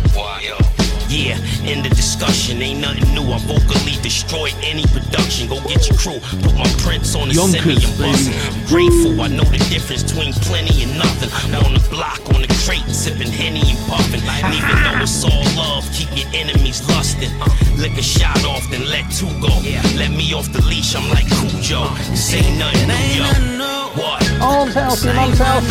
Yeah, in the discussion, ain't nothing new. I vocally destroyed any production. Go get your crew, put my prints on the semi and bustin'. I'm grateful, I know the difference between plenty and nothing. I'm on the block, on the crate, sipping Henny and puffin'. And even though it's all love, keep your enemies lustin'. Lick a shot off, then let 2 go. Let me off the leash, I'm like Cujo. This ain't nothing new, yo. What? Arms house, your mum's house.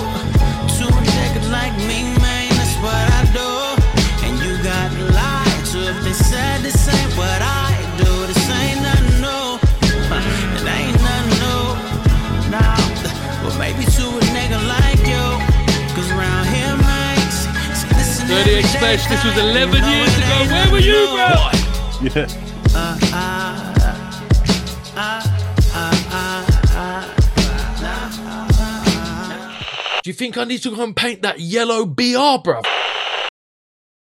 To a nigga like me, man, that's what I do. And you got lied to if they said this ain't what I do. This ain't nothing new. It ain't nothing new. Nah, but maybe to a nigga like you. Cause around here, mates, see, this is Dirty Express, this was 11 years ago. Where were you, bro? Yeah. Do you think I need to go and paint that yellow BR, bruv?